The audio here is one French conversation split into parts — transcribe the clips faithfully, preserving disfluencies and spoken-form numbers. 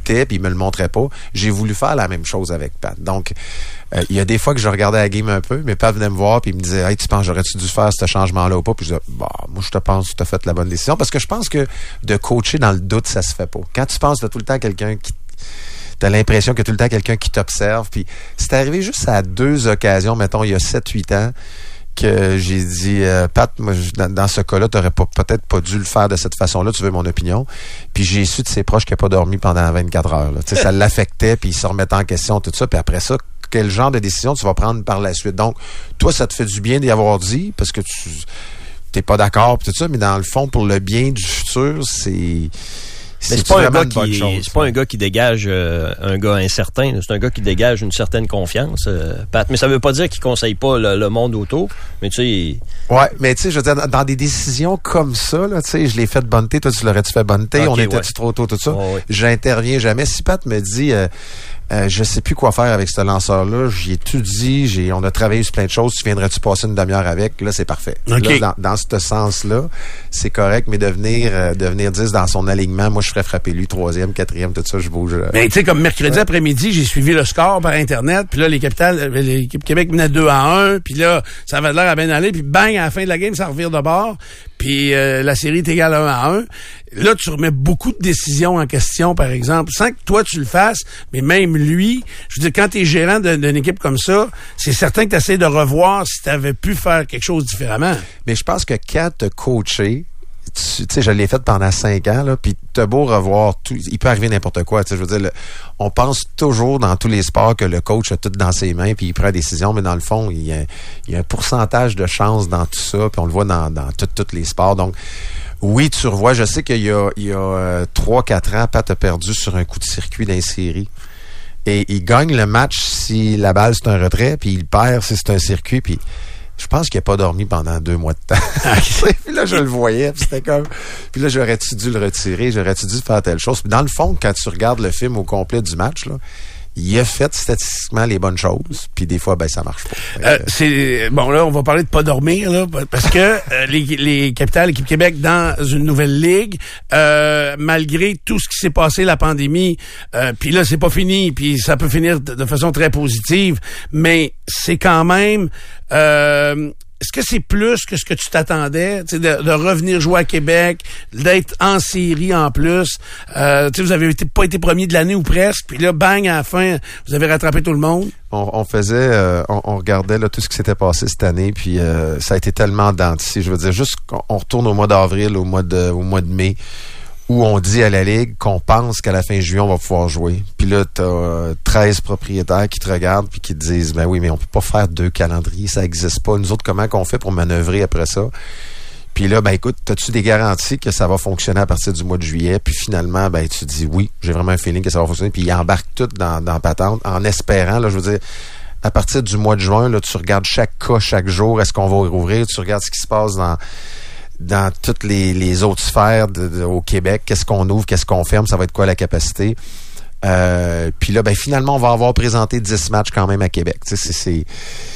doutais puis il me le montrait pas. J'ai voulu faire la même chose avec Pat. Donc, euh, il y a des fois que je regardais la game un peu, mais Pat venait me voir puis il me disait « Hey, tu penses, j'aurais-tu dû faire ce changement-là ou pas? » Puis je disais « Bah, moi, je te pense que tu as fait la bonne décision. » Parce que je pense que de coacher dans le doute, ça se fait pas. Quand tu penses, tu as tout le temps quelqu'un qui... T'as l'impression qu'il y a tout le temps quelqu'un qui t'observe. Puis c'est arrivé juste à deux occasions, mettons, il y a sept huit ans, que j'ai dit euh, Pat, moi, dans, dans ce cas-là, t'aurais pas, peut-être pas dû le faire de cette façon-là, tu veux mon opinion. Puis j'ai su de ses proches qu'il n'a pas dormi pendant vingt-quatre heures. Là. Ça l'affectait, puis il se remettait en question, tout ça. Puis après ça, quel genre de décision tu vas prendre par la suite? Donc, toi, ça te fait du bien d'y avoir dit, parce que tu t'es pas d'accord, puis tout ça, mais dans le fond, pour le bien du futur, c'est... Mais c'est, c'est pas un gars qui chose, c'est pas un gars qui dégage euh, un gars incertain, c'est un gars qui dégage une certaine confiance, euh, Pat. Mais ça veut pas dire qu'il conseille pas le, le monde autour, mais tu sais il... Ouais, mais tu sais je veux dire dans des décisions comme ça là, tu sais je l'ai fait bunter, toi tu l'aurais-tu fait bunter, okay, on était ouais. trop tôt tout ça. Oh, ouais. J'interviens jamais si Pat me dit euh, Euh, je sais plus quoi faire avec ce lanceur-là. J'y ai tout dit. J'ai, on a travaillé sur plein de choses. Tu viendrais-tu passer une demi-heure avec? Là, c'est parfait. Okay. Là, dans, dans ce sens-là, c'est correct, mais de venir, euh, de venir dix dans son alignement, moi, je ferais frapper lui, troisième, quatrième, tout ça, je bouge. Euh, mais tu sais, comme mercredi ouais. après-midi, j'ai suivi le score par Internet, puis là, les capitales, l'équipe Québec menait deux à un, puis là, ça avait l'air à bien aller, puis bang, à la fin de la game, ça revire de bord, puis euh, la série est égale un à un. Là, tu remets beaucoup de décisions en question, par exemple, sans que toi, tu le fasses, mais même lui, je veux dire, quand tu es gérant de, d'une équipe comme ça, c'est certain que tu essaies de revoir si tu avais pu faire quelque chose différemment. Mais je pense que quand tu as coaché, tu sais, je l'ai fait pendant cinq ans, là, puis t'as beau revoir tout, il peut arriver n'importe quoi, tu sais, je veux dire, le, on pense toujours dans tous les sports que le coach a tout dans ses mains, puis il prend la décision, mais dans le fond, il y a, il y a un pourcentage de chance dans tout ça, puis on le voit dans, dans tous les sports, donc oui, tu revois, je sais qu'il y a, il y a euh, trois quatre ans, Pat a perdu sur un coup de circuit dans les séries. Et il gagne le match si la balle c'est un retrait, puis il perd si c'est un circuit, puis je pense qu'il n'a pas dormi pendant deux mois de temps. Puis là, je le voyais, puis c'était comme... Puis là, j'aurais-tu dû le retirer, j'aurais-tu dû faire telle chose. Puis dans le fond, quand tu regardes le film au complet du match, là, il a fait statistiquement les bonnes choses, puis des fois, ben ça marche pas. Euh, c'est bon là, on va parler de pas dormir là, parce que euh, les, les Capitales, l'équipe Québec dans une nouvelle ligue, euh, malgré tout ce qui s'est passé, la pandémie, euh, puis là c'est pas fini, puis ça peut finir de, de façon très positive, mais c'est quand même. Euh, Est-ce que c'est plus que ce que tu t'attendais, de, de revenir jouer à Québec, d'être en série en plus? Euh, vous avez été, pas été premier de l'année ou presque, puis là, bang, à la fin, vous avez rattrapé tout le monde? On, on faisait, euh, on, on regardait là, tout ce qui s'était passé cette année, puis euh, ça a été tellement denti. Je veux dire, juste qu'on on retourne au mois d'avril, au mois de, au mois de mai, où on dit à la Ligue qu'on pense qu'à la fin juillet, on va pouvoir jouer. Puis là, t'as euh, treize propriétaires qui te regardent puis qui te disent « Ben oui, mais on peut pas faire deux calendriers, ça existe pas. Nous autres, comment qu'on fait pour manœuvrer après ça? » Puis là, ben écoute, as-tu des garanties que ça va fonctionner à partir du mois de juillet? Puis finalement, ben tu dis « Oui, j'ai vraiment un feeling que ça va fonctionner. » Puis ils embarquent tout dans, dans patente en espérant, là, je veux dire, à partir du mois de juin, là, tu regardes chaque cas, chaque jour, est-ce qu'on va rouvrir? Tu regardes ce qui se passe dans... dans toutes les, les autres sphères de, de, au Québec, qu'est-ce qu'on ouvre, qu'est-ce qu'on ferme, ça va être quoi la capacité. Euh, puis là, ben finalement, on va avoir présenté dix matchs quand même à Québec. Tu sais, c'est, c'est...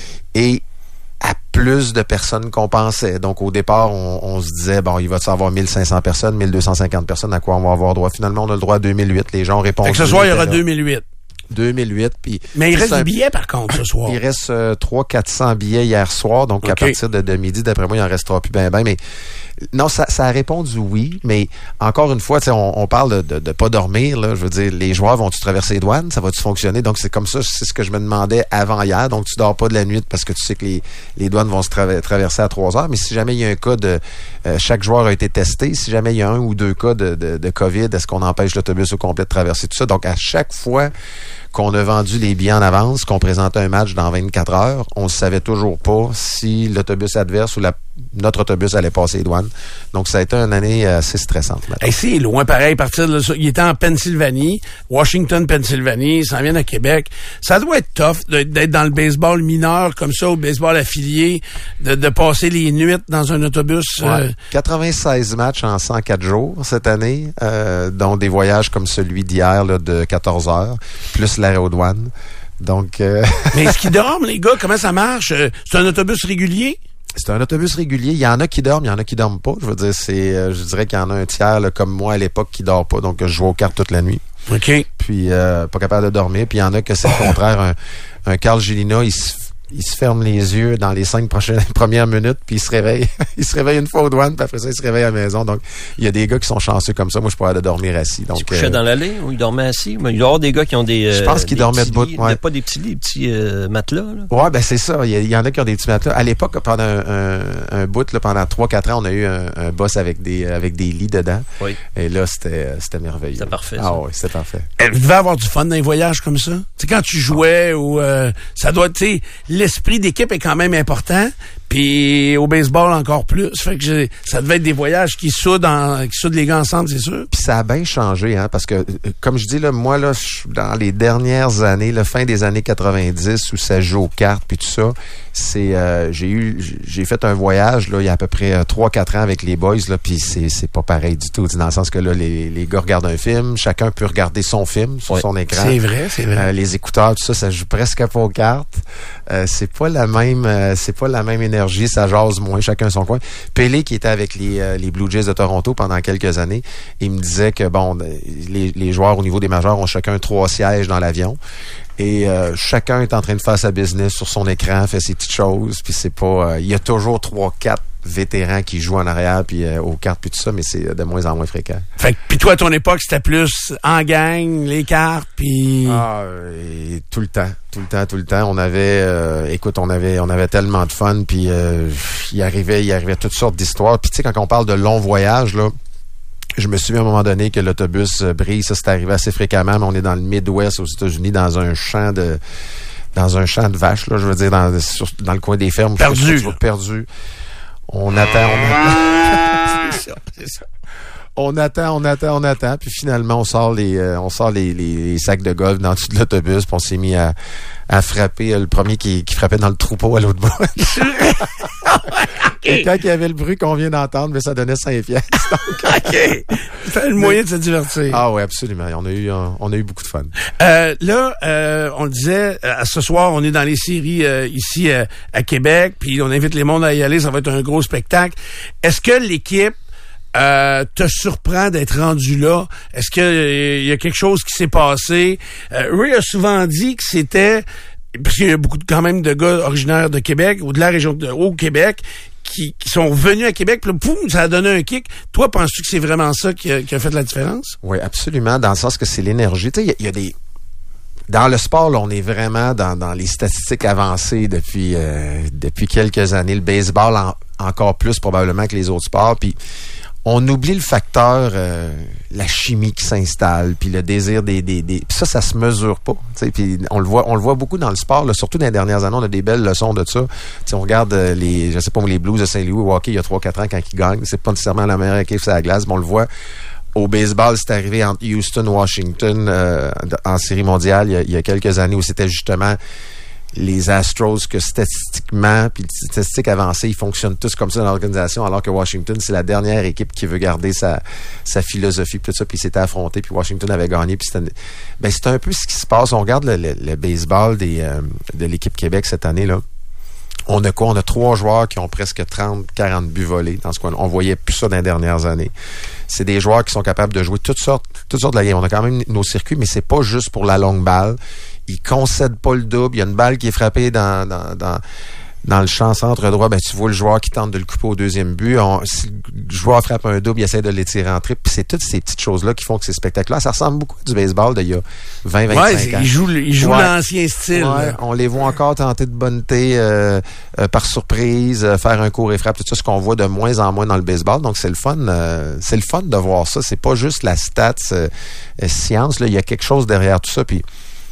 Et à plus de personnes qu'on pensait. Donc au départ, on, on se disait, bon, il va y avoir mille cinq cents personnes, mille deux cent cinquante personnes, à quoi on va avoir droit. Finalement, on a le droit à deux mille huit. Les gens ont répondu. Fait que ce soir, il y aura deux mille huit. deux mille huit. Puis mais il reste des billets, par contre, ce soir. Il reste euh, trois cents à quatre cents billets hier soir. Donc, okay. À partir de, de midi, d'après moi, il en restera plus ben ben. Mais non, ça, ça a répondu oui. Mais encore une fois, on, on parle de, de, de pas dormir. Là, je veux dire, les joueurs vont-tu traverser les douanes? Ça va-tu fonctionner? Donc, c'est comme ça. C'est ce que je me demandais avant hier. Donc, tu dors pas de la nuit parce que tu sais que les, les douanes vont se tra- traverser à trois heures. Mais si jamais il y a un cas de... Euh, chaque joueur a été testé. Si jamais il y a un ou deux cas de, de, de COVID, est-ce qu'on empêche l'autobus au complet de traverser tout ça? Donc, à chaque fois qu'on a vendu les billets en avance, qu'on présentait un match dans vingt-quatre heures, on ne savait toujours pas si l'autobus adverse ou la, notre autobus allait passer les douanes. Donc, ça a été une année assez stressante. Hey, c'est loin, pareil, partir de là, il était en Pennsylvanie, Washington, Pennsylvanie, il s'en vient à Québec. Ça doit être tough d'être dans le baseball mineur comme ça, au baseball affilié, de, de passer les nuits dans un autobus. Ouais. Euh... quatre-vingt-seize matchs en cent quatre jours cette année, euh, dont des voyages comme celui d'hier là, de quatorze heures, plus l'arrêt aux douanes. Donc, euh... Mais est-ce qu'ils dorment, les gars? Comment ça marche? C'est un autobus régulier? C'est un autobus régulier. Il y en a qui dorment, il y en a qui dorment pas. Je veux dire, c'est, euh, je dirais qu'il y en a un tiers, là, comme moi à l'époque, qui dort pas. Donc, je joue aux cartes toute la nuit. OK. Puis euh, pas capable de dormir. Puis il y en a que c'est le contraire. Un, un Carl Gélina, il se Il se ferme les yeux dans les cinq prochaines premières minutes, puis il se réveille. il se réveille une fois aux douanes, puis après ça, il se réveille à la maison. Donc, il y a des gars qui sont chanceux comme ça. Moi, je pourrais aller dormir assis. Donc, tu couchais euh, dans l'allée ou il dormait assis? Mais il doit y avoir des gars qui ont des... Je pense qu'ils dormaient debout. Ouais. Pas des petits lits, des petits euh, matelas, là? Ouais, ben c'est ça. Il y, il y en a qui ont des petits matelas. À l'époque, pendant un, un, un bout, là, pendant trois quatre ans, on a eu un, un boss avec des avec des lits dedans. Oui. Et là, c'était c'était merveilleux. C'était parfait, ça. Ah oui, c'était parfait. Elle devait avoir du fun dans les voyages comme ça. Tu sais, quand tu jouais, ou euh, ça doit, tu sais, l'esprit d'équipe est quand même important. Puis au baseball encore plus. Fait que j'ai, ça devait être des voyages qui soudent, en, qui soudent les gars ensemble, c'est sûr. Puis ça a bien changé, hein, parce que comme je dis là, moi là, dans les dernières années, la fin des années quatre-vingt-dix où ça joue aux cartes puis tout ça, c'est euh, j'ai eu j'ai fait un voyage là il y a à peu près trois quatre ans avec les boys là, puis c'est c'est pas pareil du tout, dans le sens que là les les gars regardent un film, chacun peut regarder son film sur ouais. son écran. C'est vrai, c'est vrai. Euh, les écouteurs tout ça, ça joue presque pas aux cartes. Euh, c'est pas la même euh, c'est pas la même énergie, ça jase moins, chacun son coin. Pelé qui était avec les euh, les Blue Jays de Toronto pendant quelques années, il me disait que bon les les joueurs au niveau des majeurs ont chacun trois sièges dans l'avion. Et euh, chacun est en train de faire sa business sur son écran, fait ses petites choses, puis c'est pas... Il euh, y a toujours trois, quatre vétérans qui jouent en arrière, puis euh, aux cartes, puis tout ça, mais c'est de moins en moins fréquent. Fait que, puis toi, à ton époque, c'était plus en gang, les cartes, puis... Ah, et tout le temps, tout le temps, tout le temps. On avait... Euh, écoute, on avait on avait tellement de fun, puis euh, il arrivait, il arrivait toutes sortes d'histoires. Puis tu sais, quand on parle de longs voyages, là... Je me souviens à un moment donné que l'autobus brille, ça c'est arrivé assez fréquemment, mais on est dans le Midwest aux États-Unis, dans un champ de dans un champ de vaches, là, je veux dire, dans, sur, dans le coin des fermes. Perdu. Perdu. On attend, on attend. c'est ça, c'est ça. On attend, on attend, on attend, puis finalement on sort les euh, on sort les, les, les sacs de golf dans tout l'autobus, puis on s'est mis à, à frapper euh, le premier qui, qui frappait dans le troupeau à l'autre bout. Et quand il y avait le bruit qu'on vient d'entendre, mais ça donnait cinq piastres. Donc, OK. C'est le moyen de se divertir. Ah oui, absolument. On a eu, on, on a eu beaucoup de fun. Euh, là, euh, on le disait, euh, ce soir, on est dans les séries euh, ici euh, à Québec, puis on invite les mondes à y aller. Ça va être un gros spectacle. Est-ce que l'équipe Euh, te surprend d'être rendu là? Est-ce que il euh, y a quelque chose qui s'est passé? Euh, Ray a souvent dit que c'était, parce qu'il y a beaucoup de, quand même de gars originaires de Québec ou de la région de au Québec qui, qui sont venus à Québec, puis là, poum, ça a donné un kick. Toi, penses-tu que c'est vraiment ça qui a, qui a fait la différence? Oui, absolument, dans le sens que c'est l'énergie. Tu sais, il y, y a des... Dans le sport, là, on est vraiment dans, dans les statistiques avancées depuis euh, depuis quelques années. Le baseball, en, encore plus probablement que les autres sports, puis on oublie le facteur, euh, la chimie qui s'installe, puis le désir des, des, des puis ça, ça se mesure pas. Puis on le voit, on le voit beaucoup dans le sport, là, surtout dans les dernières années, on a des belles leçons de ça. T'sais, on regarde euh, les, je sais pas, les Blues de Saint-Louis au hockey il y a trois quatre ans quand ils gagnent, c'est pas nécessairement la meilleure équipe sur la glace, mais on le voit. Au baseball, c'est arrivé entre Houston, Washington, euh, en série mondiale il y, a, il y a quelques années où c'était justement les Astros que statistiquement, puis les statistiques avancées, ils fonctionnent tous comme ça dans l'organisation, alors que Washington, c'est la dernière équipe qui veut garder sa, sa philosophie, puis tout ça, puis ils s'étaient affrontés, puis Washington avait gagné, puis c'était, ben, c'est un peu ce qui se passe. On regarde le, le, le baseball des, euh, de l'équipe Québec cette année, là. On a quoi? On a trois joueurs qui ont presque trente, quarante buts volés dans ce coin. On voyait plus ça dans les dernières années. C'est des joueurs qui sont capables de jouer toutes sortes, toutes sortes de la game. On a quand même nos circuits, mais c'est pas juste pour la longue balle. Ils concèdent pas le double. Il y a une balle qui est frappée dans, dans, dans, dans le champ centre droit. Ben, tu vois le joueur qui tente de le couper au deuxième but. On, si le joueur frappe un double, il essaie de l'étirer en triple. Puis c'est toutes ces petites choses-là qui font que ces spectacles-là, ça ressemble beaucoup à du baseball d'il y a vingt, vingt-cinq ouais, ans. Ils jouent, ils jouent ouais. l'ancien style. Ouais, on les voit encore tenter de bonneter euh, euh, par surprise, euh, faire un court et frappe, tout ça, ce qu'on voit de moins en moins dans le baseball. Donc c'est le fun, euh, c'est le fun de voir ça. C'est pas juste la stats euh, euh, science. Là, il y a quelque chose derrière tout ça. Puis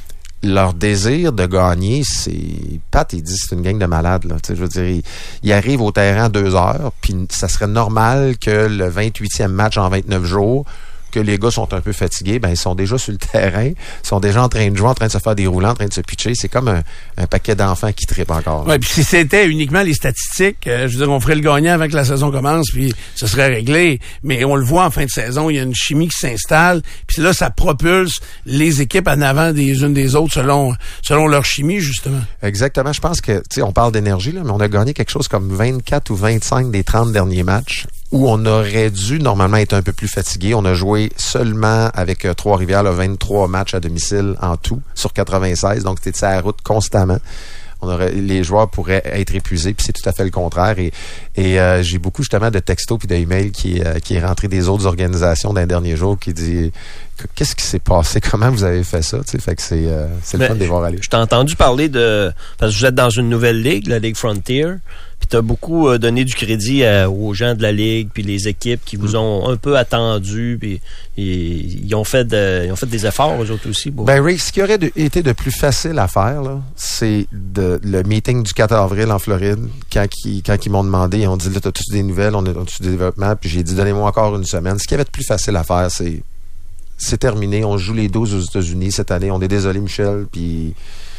leur désir de gagner, c'est... Pat, il dit c'est une gang de malades, là. Tu sais, je veux dire, ils il arrivent au terrain à deux heures, puis ça serait normal que le vingt-huitième match en vingt-neuf jours, que les gars sont un peu fatigués, ben ils sont déjà sur le terrain, ils sont déjà en train de jouer, en train de se faire des roulants, en train de se pitcher. C'est comme un, un paquet d'enfants qui trippent encore. Ouais, puis si c'était uniquement les statistiques, euh, je veux dire, on ferait le gagnant avant que la saison commence, puis ce serait réglé. Mais on le voit en fin de saison, il y a une chimie qui s'installe, puis là, ça propulse les équipes en avant des unes des autres selon selon leur chimie, justement. Exactement. Je pense que, tu sais, on parle d'énergie, là, mais on a gagné quelque chose comme vingt-quatre ou vingt-cinq des trente derniers matchs où on aurait dû normalement être un peu plus fatigué. On a joué seulement avec euh, Trois-Rivières là, vingt-trois matchs à domicile en tout sur quatre-vingt-seize, donc c'était à la route constamment. On aurait, les joueurs pourraient être épuisés, puis c'est tout à fait le contraire. Et, et euh, j'ai beaucoup justement de textos puis d'emails qui, euh, qui est rentré des autres organisations d'un dernier jour qui dit qu'est-ce qui s'est passé, comment vous avez fait ça, tu sais, fait que c'est euh, c'est le fun de les voir aller. Je t'ai entendu parler de parce que vous êtes dans une nouvelle ligue, la Ligue Frontier. Puis t'as beaucoup euh, donné du crédit à, aux gens de la Ligue, puis les équipes qui vous ont un peu attendu, puis ils ont fait de, ils ont fait des efforts, eux autres aussi. Bon. Ben Rick, ce qui aurait de, été de plus facile à faire, là, c'est de, le meeting du quatre avril en Floride, quand ils, quand ils m'ont demandé, ils ont dit, là, t'as tous des nouvelles, on a tous des développements, puis j'ai dit, donnez-moi encore une semaine. Ce qui avait de plus facile à faire, c'est, c'est terminé, on joue les douze aux États-Unis cette année, on est désolé, Michel, puis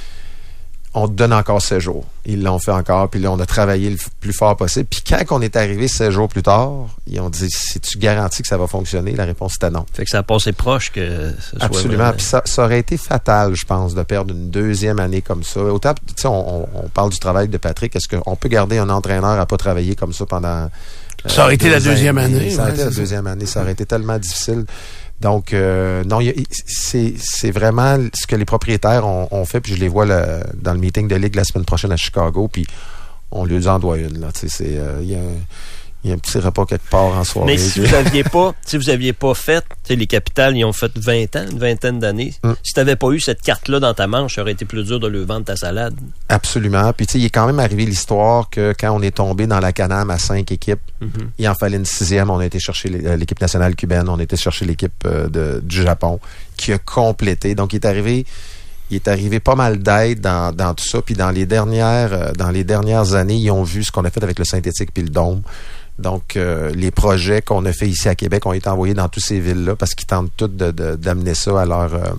on te donne encore sept jours. Ils l'ont fait encore, puis là, on a travaillé le plus fort possible. Puis quand on est arrivé sept jours plus tard, ils ont dit, si tu garantis que ça va fonctionner, la réponse était non. Fait que ça a passé proche que ce soit... Absolument. Puis ça, ça aurait été fatal, je pense, de perdre une deuxième année comme ça. Autant, tu sais, on, on, on parle du travail de Patrick. Est-ce qu'on peut garder un entraîneur à pas travailler comme ça pendant... Euh, ça aurait été la deuxième année. année ça aurait ouais, été la deuxième année. Ça aurait été tellement difficile. Donc, euh, non, y a, c'est, c'est vraiment ce que les propriétaires ont, ont fait, puis je les vois le, dans le meeting de Ligue la semaine prochaine à Chicago, puis on lui en doit une, là. Tu sais, c'est, euh, y a un, il y a un petit repas quelque part en soirée. Mais si vous aviez pas, si vous aviez pas fait, tu sais, les Capitals, ils ont fait vingt ans, une vingtaine d'années. Mm. Si t'avais pas eu cette carte-là dans ta manche, ça aurait été plus dur de le vendre ta salade. Absolument. Puis tu sais, il est quand même arrivé l'histoire que quand on est tombé dans la Can-Am à cinq équipes, mm-hmm. il en fallait une sixième. On a été chercher l'équipe nationale cubaine, on a été chercher l'équipe de, du Japon qui a complété. Donc il est arrivé. Il est arrivé pas mal d'aide dans, dans tout ça. Puis dans les dernières, dans les dernières années, ils ont vu ce qu'on a fait avec le synthétique puis le dôme. Donc, euh, les projets qu'on a fait ici à Québec ont été envoyés dans toutes ces villes-là parce qu'ils tentent toutes de, de, d'amener ça à leur, euh,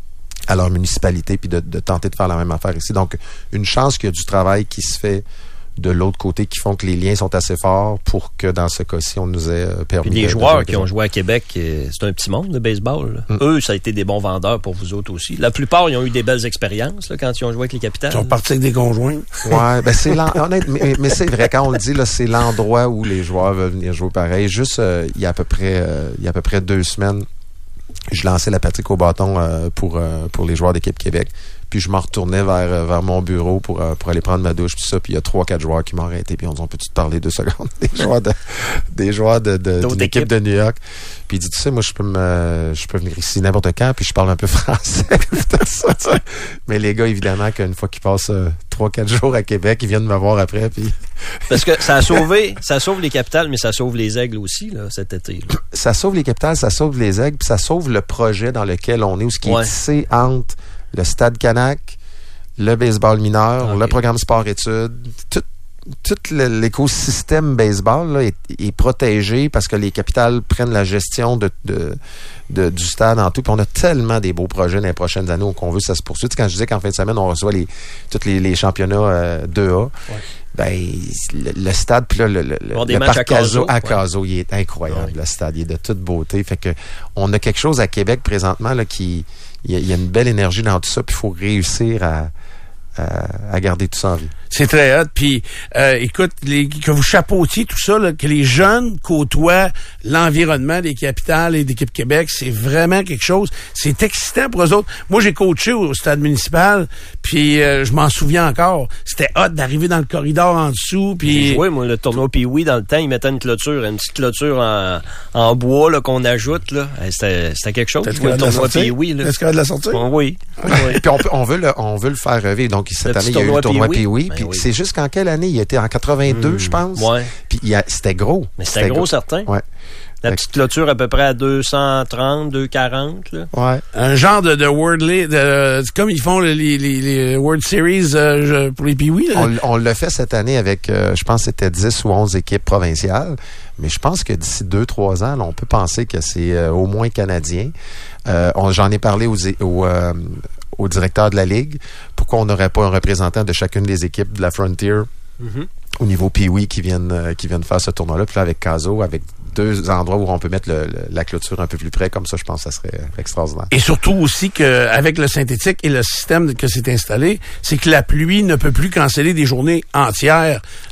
à leur municipalité puis de, de tenter de faire la même affaire ici. Donc, une chance qu'il y a du travail qui se fait de l'autre côté qui font que les liens sont assez forts pour que dans ce cas-ci, on nous ait permis. Puis les de, joueurs de qui ont joué à Québec, c'est un petit monde, le baseball. Mm. Eux, ça a été des bons vendeurs pour vous autres aussi. La plupart, ils ont eu des belles expériences là, quand ils ont joué avec les Capitals. Ils sont partis avec des conjoints. Ouais, ben c'est honnête, mais, mais c'est vrai, quand on le dit, là, c'est l'endroit où les joueurs veulent venir jouer pareil. Juste, euh, il y a à peu près, euh, il y a à peu près deux semaines, je lançais la Patrick au bâton euh, pour, euh, pour les joueurs d'équipe Québec. Puis je m'en retournais vers, vers mon bureau pour, pour aller prendre ma douche, tout ça. Puis il y a trois, quatre joueurs qui m'ont arrêté. Puis on dit, on peut-tu te parler deux secondes? Des joueurs de, des joueurs de, de, de l'équipe de New York. Puis il dit, tu sais, moi, je peux me, je peux venir ici n'importe quand, puis je parle un peu français. ça, mais les gars, évidemment, qu'une fois qu'ils passent euh, trois, quatre jours à Québec, ils viennent me voir après. Puis parce que ça a sauvé, ça sauve les Capitals, mais ça sauve les Aigles aussi, là, cet été. Là. Ça sauve les Capitals, ça sauve les Aigles, puis ça sauve le projet dans lequel on est, où ce qui ouais. est tissé entre le Stade Canac, le baseball mineur, okay. le programme sport-études, tout, tout l'écosystème baseball là, est, est protégé parce que les Capitals prennent la gestion de, de, de, du stade en tout. Puis on a tellement des beaux projets dans les prochaines années où on veut que ça se poursuive. Quand je disais qu'en fin de semaine, on reçoit les, tous les, les championnats euh, deux A, ouais. ben le, le stade, puis là, le, le, le parc Caso à Caso, ouais. il est incroyable, ouais. le stade. Il est de toute beauté. Fait que on a quelque chose à Québec présentement là, qui... Il y, a, il y a une belle énergie dans tout ça, puis il faut réussir à, à, à garder tout ça en vie. C'est très hot. Puis, euh, écoute, les, que vous chapeautiez tout ça, là, que les jeunes côtoient l'environnement des Capitales et d'équipe Québec, c'est vraiment quelque chose. C'est excitant pour eux autres. Moi, j'ai coaché au stade municipal, puis euh, je m'en souviens encore. C'était hot d'arriver dans le corridor en dessous. Puis oui, moi, le tournoi Pee-Wee, dans le temps, ils mettaient une clôture, une petite clôture en, en bois là, qu'on ajoute. Là. C'était, c'était quelque chose. Est-ce le tournoi Pee-Wee. Est-ce qu'il y a de la sortie? Bon, oui. oui. Puis on, peut, on, veut le, on veut le faire revivre. Donc, cette le année, il y a eu le tournoi Pee-Wee. Ben oui. C'est juste qu'en quelle année? Il était en quatre-vingt-deux, mmh. je pense. Ouais. Puis il a, c'était gros. Mais c'était, c'était gros, gros, certain. Ouais. La petite clôture à peu près à deux cent trente, deux cent quarante. Là. Ouais. Un genre de, de World League, de, comme ils font les, les, les World Series euh, pour les Pee-Wee. On, on l'a fait cette année avec, euh, je pense que c'était dix ou onze équipes provinciales. Mais je pense que d'ici deux, trois ans, là, on peut penser que c'est euh, au moins canadien. Euh, on, j'en ai parlé aux, aux, euh, au directeur de la Ligue. Pourquoi on n'aurait pas un représentant de chacune des équipes de la Frontier mm-hmm. au niveau Pee-Wee qui viennent, euh, qui viennent faire ce tournoi-là. Puis là, avec Caso, avec deux endroits où on peut mettre le, le, la clôture un peu plus près, comme ça, je pense que ça serait extraordinaire. Et surtout aussi qu'avec le synthétique et le système que c'est installé, c'est que la pluie ne peut plus canceller des journées entières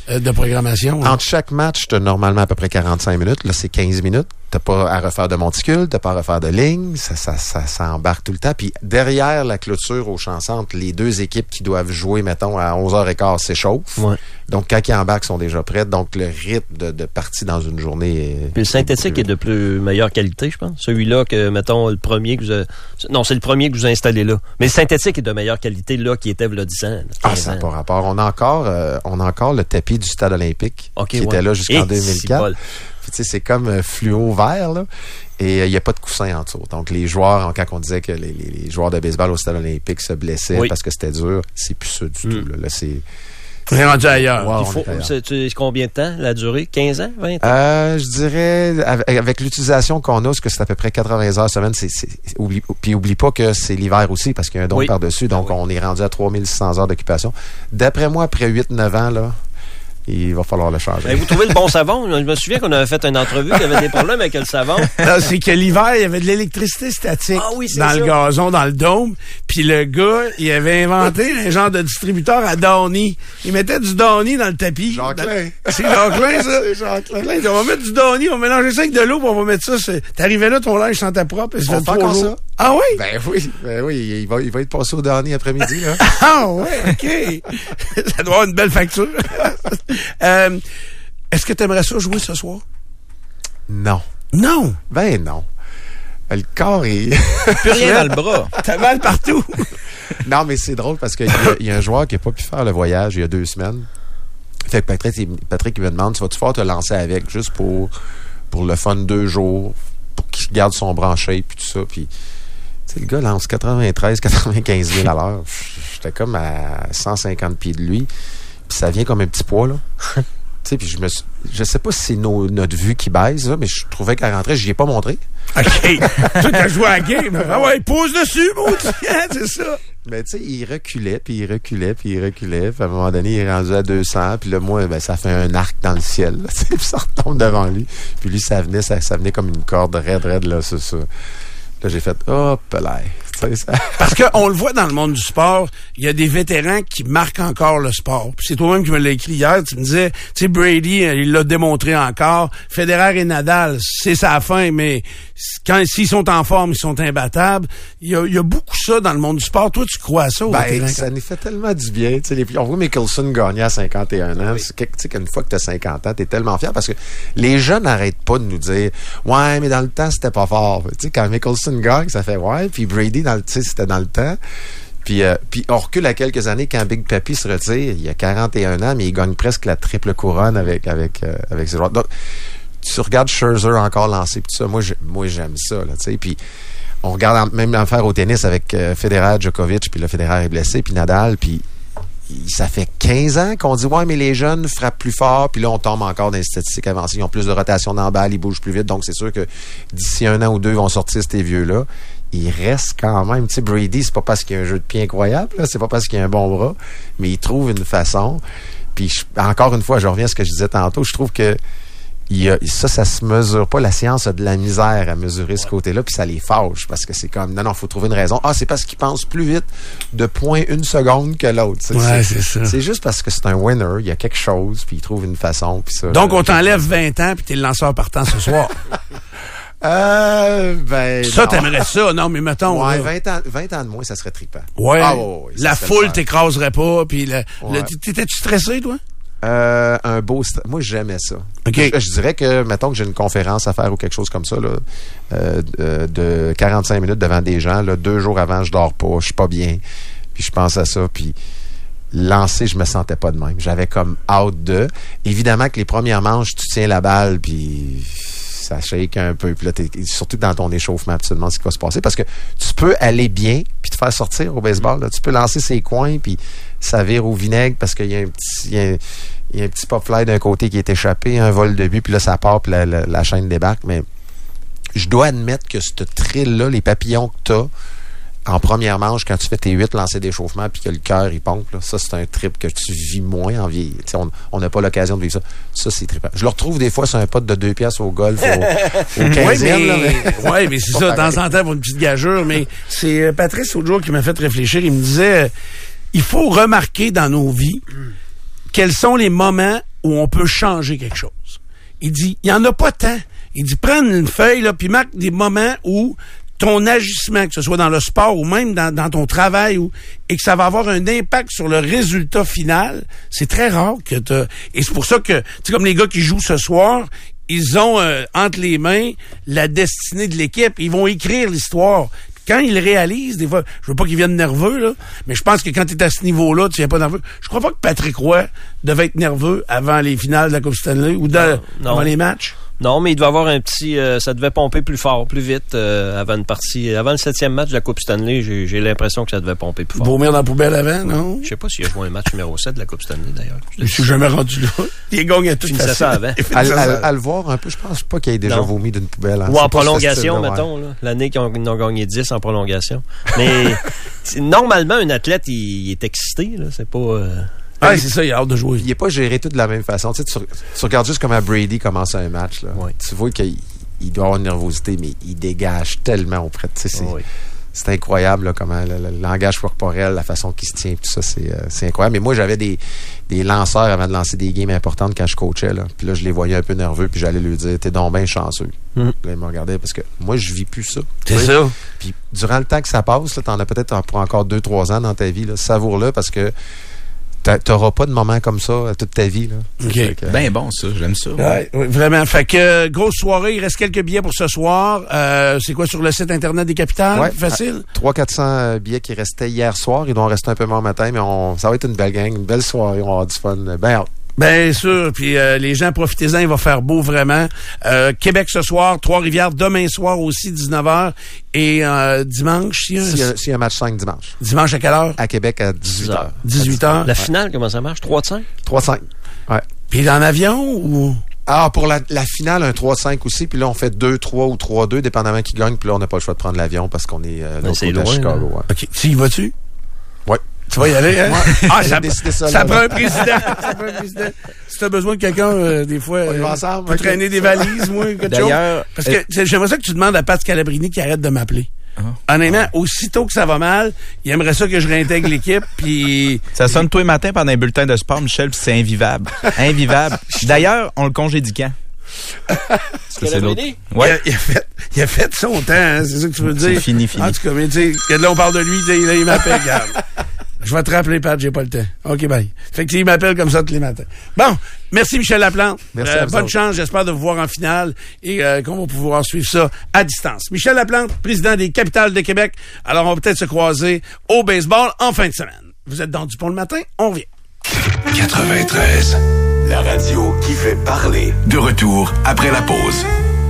euh, de programmation. Hein? Entre chaque match, tu as normalement à peu près quarante-cinq minutes. Là, c'est quinze minutes. T'as pas à refaire de monticule, t'as pas à refaire de ligne. Ça, ça, ça, ça embarque tout le temps. Puis derrière la clôture au champ centre, les deux équipes qui doivent jouer, mettons, à onze heures quinze s'échauffent. Ouais. Donc, quand ils embarquent, ils sont déjà prêts. Donc, le rythme de, de partie dans une journée est... Puis le synthétique plus... est de plus meilleure qualité, je pense. Celui-là que, mettons, le premier que vous avez... Non, c'est le premier que vous avez installé là. Mais le synthétique est de meilleure qualité là qu'il était il y a dix ans. Ah, ça n'a pas rapport. On a encore, euh, on a encore le tapis du stade olympique okay, qui ouais. était là jusqu'en Et deux mille quatre. Puis, tu sais, c'est comme euh, fluo vert, là. Et il euh, n'y a pas de coussin en dessous. Donc, les joueurs, quand on disait que les, les, les joueurs de baseball au stade olympique se blessaient oui. parce que c'était dur, c'est plus ça du mm. tout. Là, là c'est... On est rendu ailleurs. Wow, il faut, c'est, c'est combien de temps, la durée? quinze ans? vingt ans? Euh, je dirais, avec, avec l'utilisation qu'on a, parce que c'est à peu près quatre-vingts heures semaine, c'est, c'est, oublie, puis oublie pas que c'est l'hiver aussi, parce qu'il y a un don oui. par-dessus, donc oui. on est rendu à trois mille six cents heures d'occupation. D'après moi, après huit neuf ans, là, il va falloir le changer. Mais vous trouvez le bon savon? Je me souviens qu'on avait fait une entrevue qui avait des problèmes avec le savon. Non, c'est que l'hiver, il y avait de l'électricité statique ah oui, dans ça. le gazon, dans le dôme. Puis le gars, il avait inventé un genre de distributeur à Downy. Il mettait du Downy dans le tapis. Jacqueline. C'est Jacqueline, ça? C'est Jacqueline. On va mettre du Downy, on va mélanger ça avec de l'eau, puis on va mettre ça. C'est... T'arrivais là, ton linge sentait propre. Et on fait comme ça? Ah oui? Ben oui, ben oui. Il va, il va être passé au Downy après-midi, là. Ah ouais, OK. Ça doit avoir une belle facture. euh, Est-ce que tu aimerais ça jouer ce soir? Non. Non? Ben non. Le corps est... Plus rien dans le bras. T'as mal partout. Non, mais c'est drôle parce qu'il y, a, il y a un joueur qui n'a pas pu faire le voyage il y a deux semaines. Fait que Patrick, Patrick il me demande, tu vas-tu pouvoir te lancer avec juste pour, pour le fun deux jours, pour qu'il garde son bras en shape puis tout ça. Puis, tu sais, le gars lance quatre-vingt-treize quatre-vingt-quinze mille à l'heure. J'étais comme à cent cinquante pieds de lui. Puis ça vient comme un petit poids, là. Tu sais, puis je me suis, je sais pas si c'est nos, notre vue qui baisse, là, mais je trouvais qu'à rentrer, j'y ai pas montré. OK. Toi, t'as joué à la game. Ah ouais, pose dessus, mon c'est ça. Mais tu sais, il reculait, puis il reculait, puis il reculait. Puis à un moment donné, il est rendu à deux cents. Puis là, moi, ben, ça fait un arc dans le ciel. Là, puis ça retombe devant lui. Puis lui, ça venait, ça, ça venait comme une corde raide, raide, là, c'est ça. Là, j'ai fait, hop là. Parce qu'on le voit dans le monde du sport, il y a des vétérans qui marquent encore le sport. Puis c'est toi-même qui me l'as écrit hier. Tu me disais, tu sais, Brady, il l'a démontré encore. Federer et Nadal, c'est sa fin, mais quand s'ils sont en forme, ils sont imbattables. Il y a, il y a beaucoup ça dans le monde du sport. Toi, tu crois à ça? Ben, ça nous fait tellement du bien. Tu sais, on voit Mickelson gagner à cinquante et un ans. Oui. Tu sais, qu'une fois que tu as cinquante ans, tu es tellement fier parce que les jeunes n'arrêtent pas de nous dire, ouais, mais dans le temps, c'était pas fort. Tu sais, quand Mickelson gagne, ça fait ouais. Puis Brady, dans le, tu sais, c'était dans le temps. Puis, euh, puis on recule à quelques années quand Big Papi se retire. Il a quarante et un ans, mais il gagne presque la triple couronne avec avec euh, avec ses joueurs. Donc, tu regardes Scherzer encore lancé, puis tout ça. Moi, je, moi, j'aime ça, là, tu sais. Puis on regarde même l'affaire au tennis avec euh, Federer, Djokovic, puis là, Federer est blessé, puis Nadal, puis ça fait quinze ans qu'on dit, ouais, mais les jeunes frappent plus fort, puis là, on tombe encore dans les statistiques avancées. Ils ont plus de rotation dans la balle, ils bougent plus vite, donc c'est sûr que d'ici un an ou deux, ils vont sortir ces vieux-là. Il reste quand même, tu sais, Brady, c'est pas parce qu'il a un jeu de pied incroyable, là, c'est pas parce qu'il a un bon bras, mais il trouve une façon. Puis, je, encore une fois, je reviens à ce que je disais tantôt, je trouve que il y a, ça, ça se mesure pas. La science a de la misère à mesurer ce côté-là, puis ça les fâche, parce que c'est comme, non, non, faut trouver une raison. Ah, c'est parce qu'ils pensent plus vite de point une seconde que l'autre. Ouais, c'est, c'est ça. C'est juste parce que c'est un winner, il y a quelque chose, puis il trouve une façon, puis ça. Donc, on t'enlève vingt ans, puis t'es le lanceur partant ce soir. Euh, ben. Ça, non. T'aimerais ça, non, mais mettons. Ouais, vingt ans, vingt ans de moins, ça serait trippant. Ouais. Ah, ouais, ouais la foule t'écraserait pas, puis le, ouais. le, t'étais-tu stressé, toi? Euh, un beau st- moi j'aimais ça. Okay. Je, je dirais que mettons que j'ai une conférence à faire ou quelque chose comme ça là, euh, de, de quarante-cinq minutes devant des gens là, deux jours avant je dors pas, je suis pas bien, puis je pense à ça, puis lancer je me sentais pas de même, j'avais comme out de. Évidemment que les premières manches tu tiens la balle puis ça shake un peu, puis là t'es, surtout dans ton échauffement, puis tu te demandes ce qui va se passer parce que tu peux aller bien puis te faire sortir au baseball là. Tu peux lancer ses coins puis ça vire au vinaigre parce qu'il y a un petit il y a, il y a un petit pop fly d'un côté qui est échappé, un vol de but, puis là ça part puis la, la, la chaîne débarque. Mais je dois admettre que ce thrill là, les papillons que t'as en première manche quand tu fais tes huit lancers d'échauffement puis que le cœur il pompe là, ça c'est un trip que tu vis moins en vieilli. On n'a pas l'occasion de vivre ça. Ça c'est trippant. Je le retrouve des fois sur un pote de deux piastres au golf au, au quinzième. Oui, mais, mais... ouais, mais c'est ça, de temps en temps pour une petite gageure. Mais c'est Patrice l'autre jour qui m'a fait réfléchir. Il me disait, il faut remarquer dans nos vies quels sont les moments où on peut changer quelque chose. Il dit, il y en a pas tant. Il dit, prendre une feuille, là, puis marque des moments où ton agissement, que ce soit dans le sport ou même dans, dans ton travail, ou, et que ça va avoir un impact sur le résultat final, c'est très rare que t'as... Et c'est pour ça que, tu sais, comme les gars qui jouent ce soir, ils ont euh, entre les mains la destinée de l'équipe. Ils vont écrire l'histoire. Quand ils réalisent, des fois, je veux pas qu'ils viennent nerveux, là, mais je pense que quand tu es à ce niveau-là, tu viens pas nerveux. Je crois pas que Patrick Roy devait être nerveux avant les finales de la Coupe Stanley ou de, non, non. avant les matchs. Non, mais il devait avoir un petit... Euh, ça devait pomper plus fort, plus vite euh, avant une partie. Avant le septième match de la Coupe Stanley, j'ai, j'ai l'impression que ça devait pomper plus fort. Vomir dans la poubelle avant, non? Je sais pas s'il a joué un match numéro sept de la Coupe Stanley, d'ailleurs. Je suis jamais rendu là. Il gagne à tout ça. ça avant. À, à, à le voir un peu, je pense pas qu'il ait déjà non. vomi d'une poubelle. Hein. Ou en prolongation, mettons. Là. L'année qu'ils ont, ils ont gagné dix en prolongation. Mais normalement, un athlète, il, il est excité. Là. C'est pas... Euh... Ah, c'est ça, il a hâte de jouer. Il n'est pas géré tout de la même façon. Tu, sais, tu, tu regardes juste comment Brady commence un match. Là. Oui. Tu vois qu'il il doit avoir une nervosité, mais il dégage tellement auprès de... Tu sais, c'est, oui. c'est incroyable là, comment le, le langage corporel, la façon qu'il se tient, tout ça, c'est, euh, c'est incroyable. Mais moi, j'avais des, des lanceurs avant de lancer des games importantes quand je coachais. Là. Puis là, je les voyais un peu nerveux, puis j'allais lui dire, t'es donc bien chanceux. Mm. Là, ils me regardaient parce que moi, je vis plus ça. C'est ça. Puis durant le temps que ça passe, là, t'en as peut-être pour encore deux, trois ans dans ta vie. Là, savoure-le parce que t'auras pas de moment comme ça toute ta vie. Là. Okay. Que... Ben bon, ça, j'aime ça. Ouais, oui, vraiment. Fait que, grosse soirée, il reste quelques billets pour ce soir. Euh, c'est quoi sur le site Internet des Capitales? Ouais, facile? trois cents à quatre cents billets qui restaient hier soir. Ils doivent en rester un peu moins matin, mais on, ça va être une belle gang, une belle soirée. On va avoir du fun. Ben hâte. Bien sûr, puis euh, les gens, profitez-en, il va faire beau vraiment. Euh, Québec ce soir, Trois-Rivières demain soir aussi, dix-neuf heures. Et euh, dimanche, s'il y a un... S'il y a, s'il y a un match cinq dimanche. Dimanche à quelle heure? À Québec à dix-huit heures. dix-huit heures. La finale, comment ça marche? trois cinq? trois cinq, ouais. Puis en avion ou... Ah, pour la, la finale, un trois cinq aussi, puis là, on fait deux trois ou trois deux, dépendamment qui gagne, puis là, on n'a pas le choix de prendre l'avion parce qu'on est euh, c'est loin, à Chicago. Ouais. OK. Tu y vas-tu? Oui. Tu vas y aller, hein? Ouais. Ah, ça, décidé ça, ça là, prend là. un président. Ça prend un président. Si t'as besoin de quelqu'un, euh, des fois, on y va euh, ensemble, peut okay. traîner des valises, moi, quelque D'ailleurs, chose. Parce que euh, j'aimerais ça que tu demandes à Pat Scalabrini qui arrête de m'appeler. Oh. Honnêtement, oh. aussitôt que ça va mal, il aimerait ça que je réintègre l'équipe, puis... Ça sonne tous les matins pendant un bulletin de sport, Michel, puis c'est invivable. Invivable. D'ailleurs, on le congédie quand? Est-ce que c'est l'autre? Ouais. Il, a, il, a fait, il a fait son temps, hein, c'est ça que tu veux dire? C'est fini, fini. En tout cas, mais tu sais, là, on parle de lui, là, il m'appelle, regarde. Je vais te rappeler, Pat, j'ai pas le temps. OK, bye. Fait que il m'appelle comme ça tous les matins. Bon, merci Michel Laplante. Merci euh, à vous bonne autres. chance, j'espère de vous voir en finale et euh, qu'on va pouvoir suivre ça à distance. Michel Laplante, président des Capitales de Québec. Alors, on va peut-être se croiser au baseball en fin de semaine. Vous êtes dans Dupont le matin, on revient. quatre-vingt-treize, la radio qui fait parler. De retour après la pause.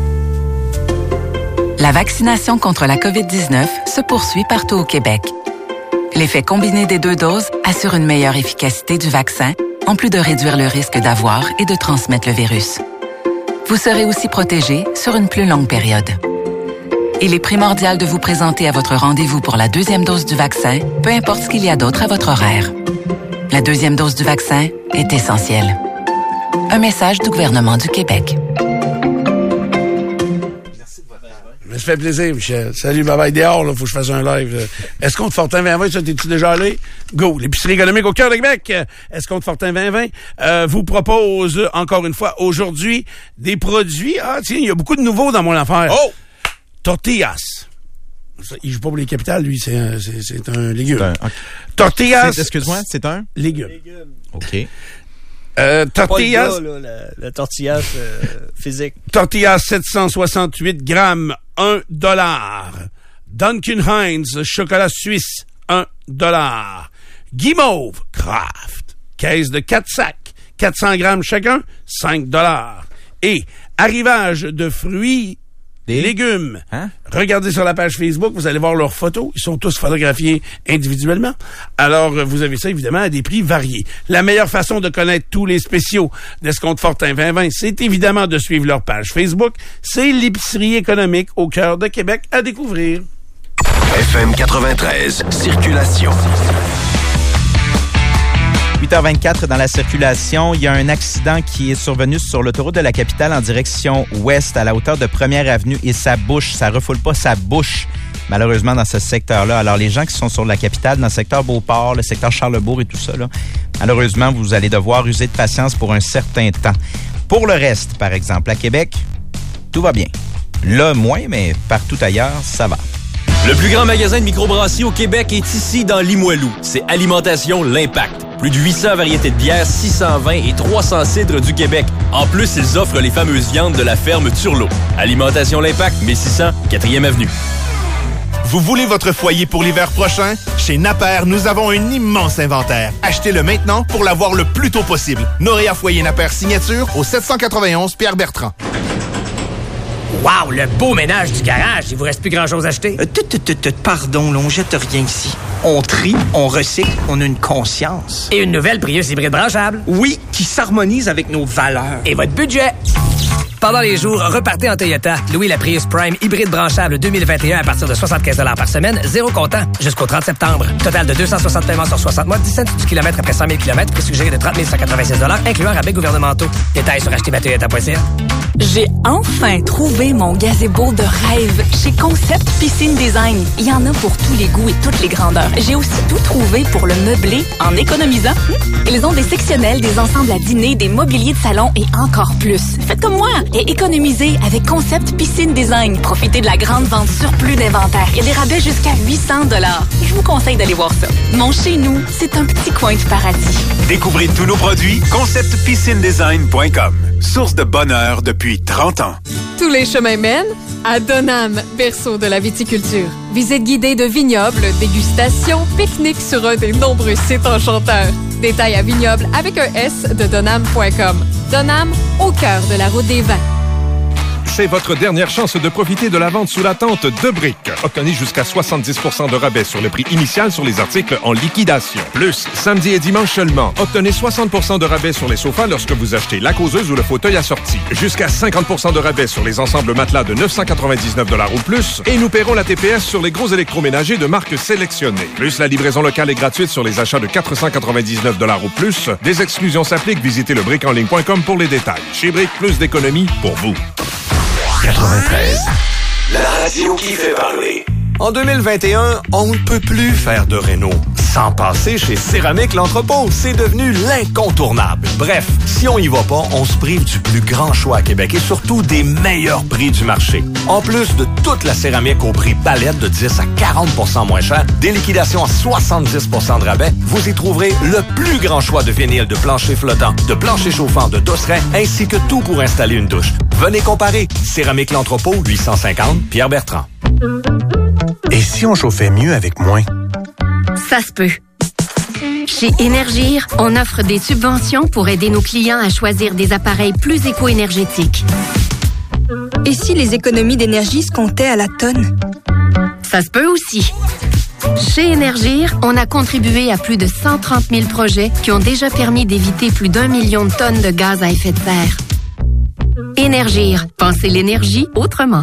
La vaccination contre la covid dix-neuf se poursuit partout au Québec. L'effet combiné des deux doses assure une meilleure efficacité du vaccin, en plus de réduire le risque d'avoir et de transmettre le virus. Vous serez aussi protégé sur une plus longue période. Il est primordial de vous présenter à votre rendez-vous pour la deuxième dose du vaccin, peu importe ce qu'il y a d'autre à votre horaire. La deuxième dose du vaccin est essentielle. Un message du gouvernement du Québec. Ça fait plaisir, Michel. Salut, bye-bye. Dehors, là, faut que je fasse un live. Escompte Fortin vingt vingt, ça, t'es-tu déjà allé? Go. L'épicerie économique au cœur de Québec. Escompte Fortin vingt vingt euh, vous propose, encore une fois, aujourd'hui, des produits. Ah, tiens, il y a beaucoup de nouveaux dans mon affaire. Oh! Tortillas. Il joue pas pour les capitales, lui. C'est un, c'est, c'est un légume. C'est un, okay. Tortillas. C'est, excuse-moi, c'est un? Légume. Légumes. OK. Euh, tortillas. Pas le gars, là, la, la tortillage euh, physique. Tortillas sept cent soixante-huit grammes, un dollar. Duncan Hines, chocolat suisse, un dollar. Guimauve, Kraft, caisse de quatre sacs, quatre cents grammes chacun, cinq dollars. Et arrivage de fruits, Des légumes. Hein? Regardez sur la page Facebook, vous allez voir leurs photos. Ils sont tous photographiés individuellement. Alors, vous avez ça, évidemment, à des prix variés. La meilleure façon de connaître tous les spéciaux d'Escompte Fortin vingt vingt, c'est évidemment de suivre leur page Facebook. C'est l'épicerie économique au cœur de Québec à découvrir. F M quatre-vingt-treize, circulation. huit heures vingt-quatre dans la circulation. Il y a un accident qui est survenu sur l'autoroute de la capitale en direction ouest à la hauteur de Première Avenue et ça bouche, ça refoule pas, ça bouche malheureusement dans ce secteur-là. Alors les gens qui sont sur la capitale, dans le secteur Beauport, le secteur Charlesbourg et tout ça, là, Malheureusement, vous allez devoir user de patience pour un certain temps. Pour le reste, par exemple, à Québec, tout va bien. Là, moins, mais partout ailleurs, ça va. Le plus grand magasin de microbrasserie au Québec est ici dans Limoilou. C'est Alimentation L'Impact. Plus de huit cents variétés de bières, six cent vins et trois cents cidres du Québec. En plus, ils offrent les fameuses viandes de la ferme Turlot. Alimentation L'Impact, mille six cents, quatrième avenue. Vous voulez votre foyer pour l'hiver prochain? Chez Napper, nous avons un immense inventaire. Achetez-le maintenant pour l'avoir le plus tôt possible. Noréa Foyer Napper Signature au sept cent quatre-vingt-onze Pierre-Bertrand. Wow, le beau ménage du garage. Il vous reste plus grand-chose à acheter? Euh, tut, tut, tut, tut, pardon, là, on jette rien ici. On trie, on recycle, on a une conscience. Et une nouvelle Prius hybride branchable? Oui, qui s'harmonise avec nos valeurs. Et votre budget? Pendant les jours, repartez en Toyota. Louez la Prius Prime hybride branchable deux mille vingt et un à partir de soixante-quinze dollars par semaine, zéro comptant, jusqu'au trente septembre. Total de deux cent soixante paiements sur soixante mois, dix cents du kilomètre après cent mille kilomètres, prix suggéré de trente mille cent quatre-vingt-seize dollars, incluant rabais gouvernementaux. Détails sur acheter ma toyota point c a. J'ai enfin trouvé mon gazebo de rêve chez Concept Piscine Design. Il y en a pour tous les goûts et toutes les grandeurs. J'ai aussi tout trouvé pour le meubler en économisant. Ils ont des sectionnels, des ensembles à dîner, des mobiliers de salon et encore plus. Faites comme moi et économisez avec Concept Piscine Design. Profitez de la grande vente surplus d'inventaire et des rabais jusqu'à huit cents dollars. Je vous conseille d'aller voir ça. Mon chez nous, c'est un petit coin de paradis. Découvrez tous nos produits, concept piscine design point com. Source de bonheur depuis trente ans. Tous les chemins mènent à Donham, berceau de la viticulture. Visite guidée de vignobles, dégustation, pique-nique sur un des nombreux sites enchanteurs. Détails à vignoble avec un S de donham point com. Donham, au cœur de la route des vins. C'est votre dernière chance de profiter de la vente sous la tente de briques. Obtenez jusqu'à soixante-dix pour cent de rabais sur le prix initial sur les articles en liquidation. Plus, samedi et dimanche seulement, obtenez soixante pour cent de rabais sur les sofas lorsque vous achetez la causeuse ou le fauteuil assorti. Jusqu'à cinquante pour cent de rabais sur les ensembles matelas de neuf cent quatre-vingt-dix-neuf dollars ou plus. Et nous paierons la T P S sur les gros électroménagers de marques sélectionnées. Plus, la livraison locale est gratuite sur les achats de quatre cent quatre-vingt-dix-neuf dollars ou plus. Des exclusions s'appliquent. Visitez le brick en ligne point com pour les détails. Chez Brick, plus d'économie pour vous. quatre-vingt-treize. La radio qui fait parler. En deux mille vingt et un, on ne peut plus faire de réno sans passer chez Céramique L'Entrepôt. C'est devenu l'incontournable. Bref, si on y va pas, on se prive du plus grand choix à Québec et surtout des meilleurs prix du marché. En plus de toute la céramique au prix palette de dix à quarante pour cent moins cher, des liquidations à soixante-dix pour cent de rabais, vous y trouverez le plus grand choix de vinyle, de plancher flottant, de plancher chauffant, de dosseret, ainsi que tout pour installer une douche. Venez comparer. Céramique L'Entrepôt, huit cent cinquante, Pierre-Bertrand. Et si on chauffait mieux avec moins? Ça se peut. Chez Énergir, on offre des subventions pour aider nos clients à choisir des appareils plus éco-énergétiques. Et si les économies d'énergie se comptaient à la tonne? Ça se peut aussi. Chez Énergir, on a contribué à plus de cent trente mille projets qui ont déjà permis d'éviter plus d'un million de tonnes de gaz à effet de serre. Énergir, pensez l'énergie autrement.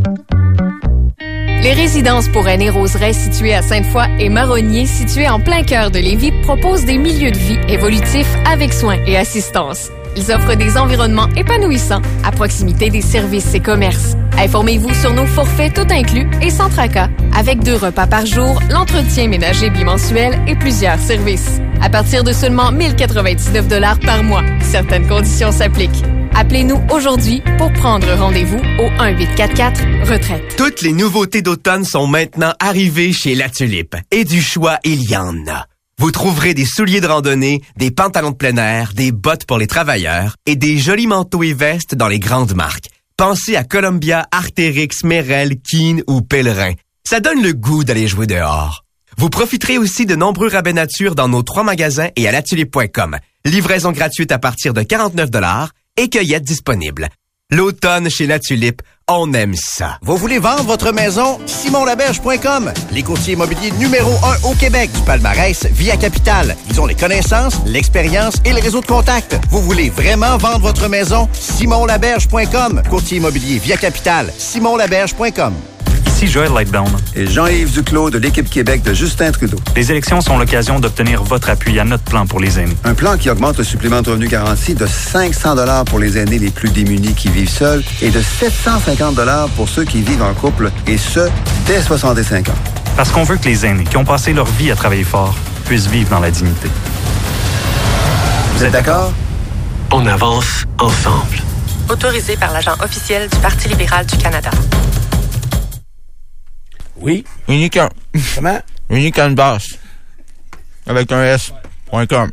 Les résidences pour aînés Roseraie situées à Sainte-Foy et Marronnier situées en plein cœur de Lévis proposent des milieux de vie évolutifs avec soins et assistance. Ils offrent des environnements épanouissants à proximité des services et commerces. Informez-vous sur nos forfaits tout inclus et sans tracas, avec deux repas par jour, l'entretien ménager bimensuel et plusieurs services. À partir de seulement mille quatre-vingt-dix-neuf dollars par mois, certaines conditions s'appliquent. Appelez-nous aujourd'hui pour prendre rendez-vous au un huit quatre quatre retraite. Toutes les nouveautés d'automne sont maintenant arrivées chez La Tulipe. Et du choix, il y en a. Vous trouverez des souliers de randonnée, des pantalons de plein air, des bottes pour les travailleurs et des jolis manteaux et vestes dans les grandes marques. Pensez à Columbia, Arc'teryx, Merrell, Keen ou Pèlerin. Ça donne le goût d'aller jouer dehors. Vous profiterez aussi de nombreux rabais nature dans nos trois magasins et à la tulipe point com. Livraison gratuite à partir de quarante-neuf dollars et cueillette disponible. L'automne chez La Tulipe, on aime ça. Vous voulez vendre votre maison? simon laberge point com. Les courtiers immobiliers numéro un au Québec du palmarès Via Capital. Ils ont les connaissances, l'expérience et le réseau de contacts. Vous voulez vraiment vendre votre maison? simon laberge point com. Courtier immobilier Via Capital. simon laberge point com. Ici Joël Lightdown. Et Jean-Yves Duclos de l'équipe Québec de Justin Trudeau. Les élections sont l'occasion d'obtenir votre appui à notre plan pour les aînés. Un plan qui augmente le supplément de revenu garanti de cinq cents dollars pour les aînés les plus démunis qui vivent seuls et de sept cent cinquante dollars pour ceux qui vivent en couple, et ce, dès soixante-cinq ans. Parce qu'on veut que les aînés qui ont passé leur vie à travailler fort puissent vivre dans la dignité. Vous êtes d'accord? On avance ensemble. Autorisé par l'agent officiel du Parti libéral du Canada. Oui. Unican. Comment? Unican Bass. Avec un S. .com.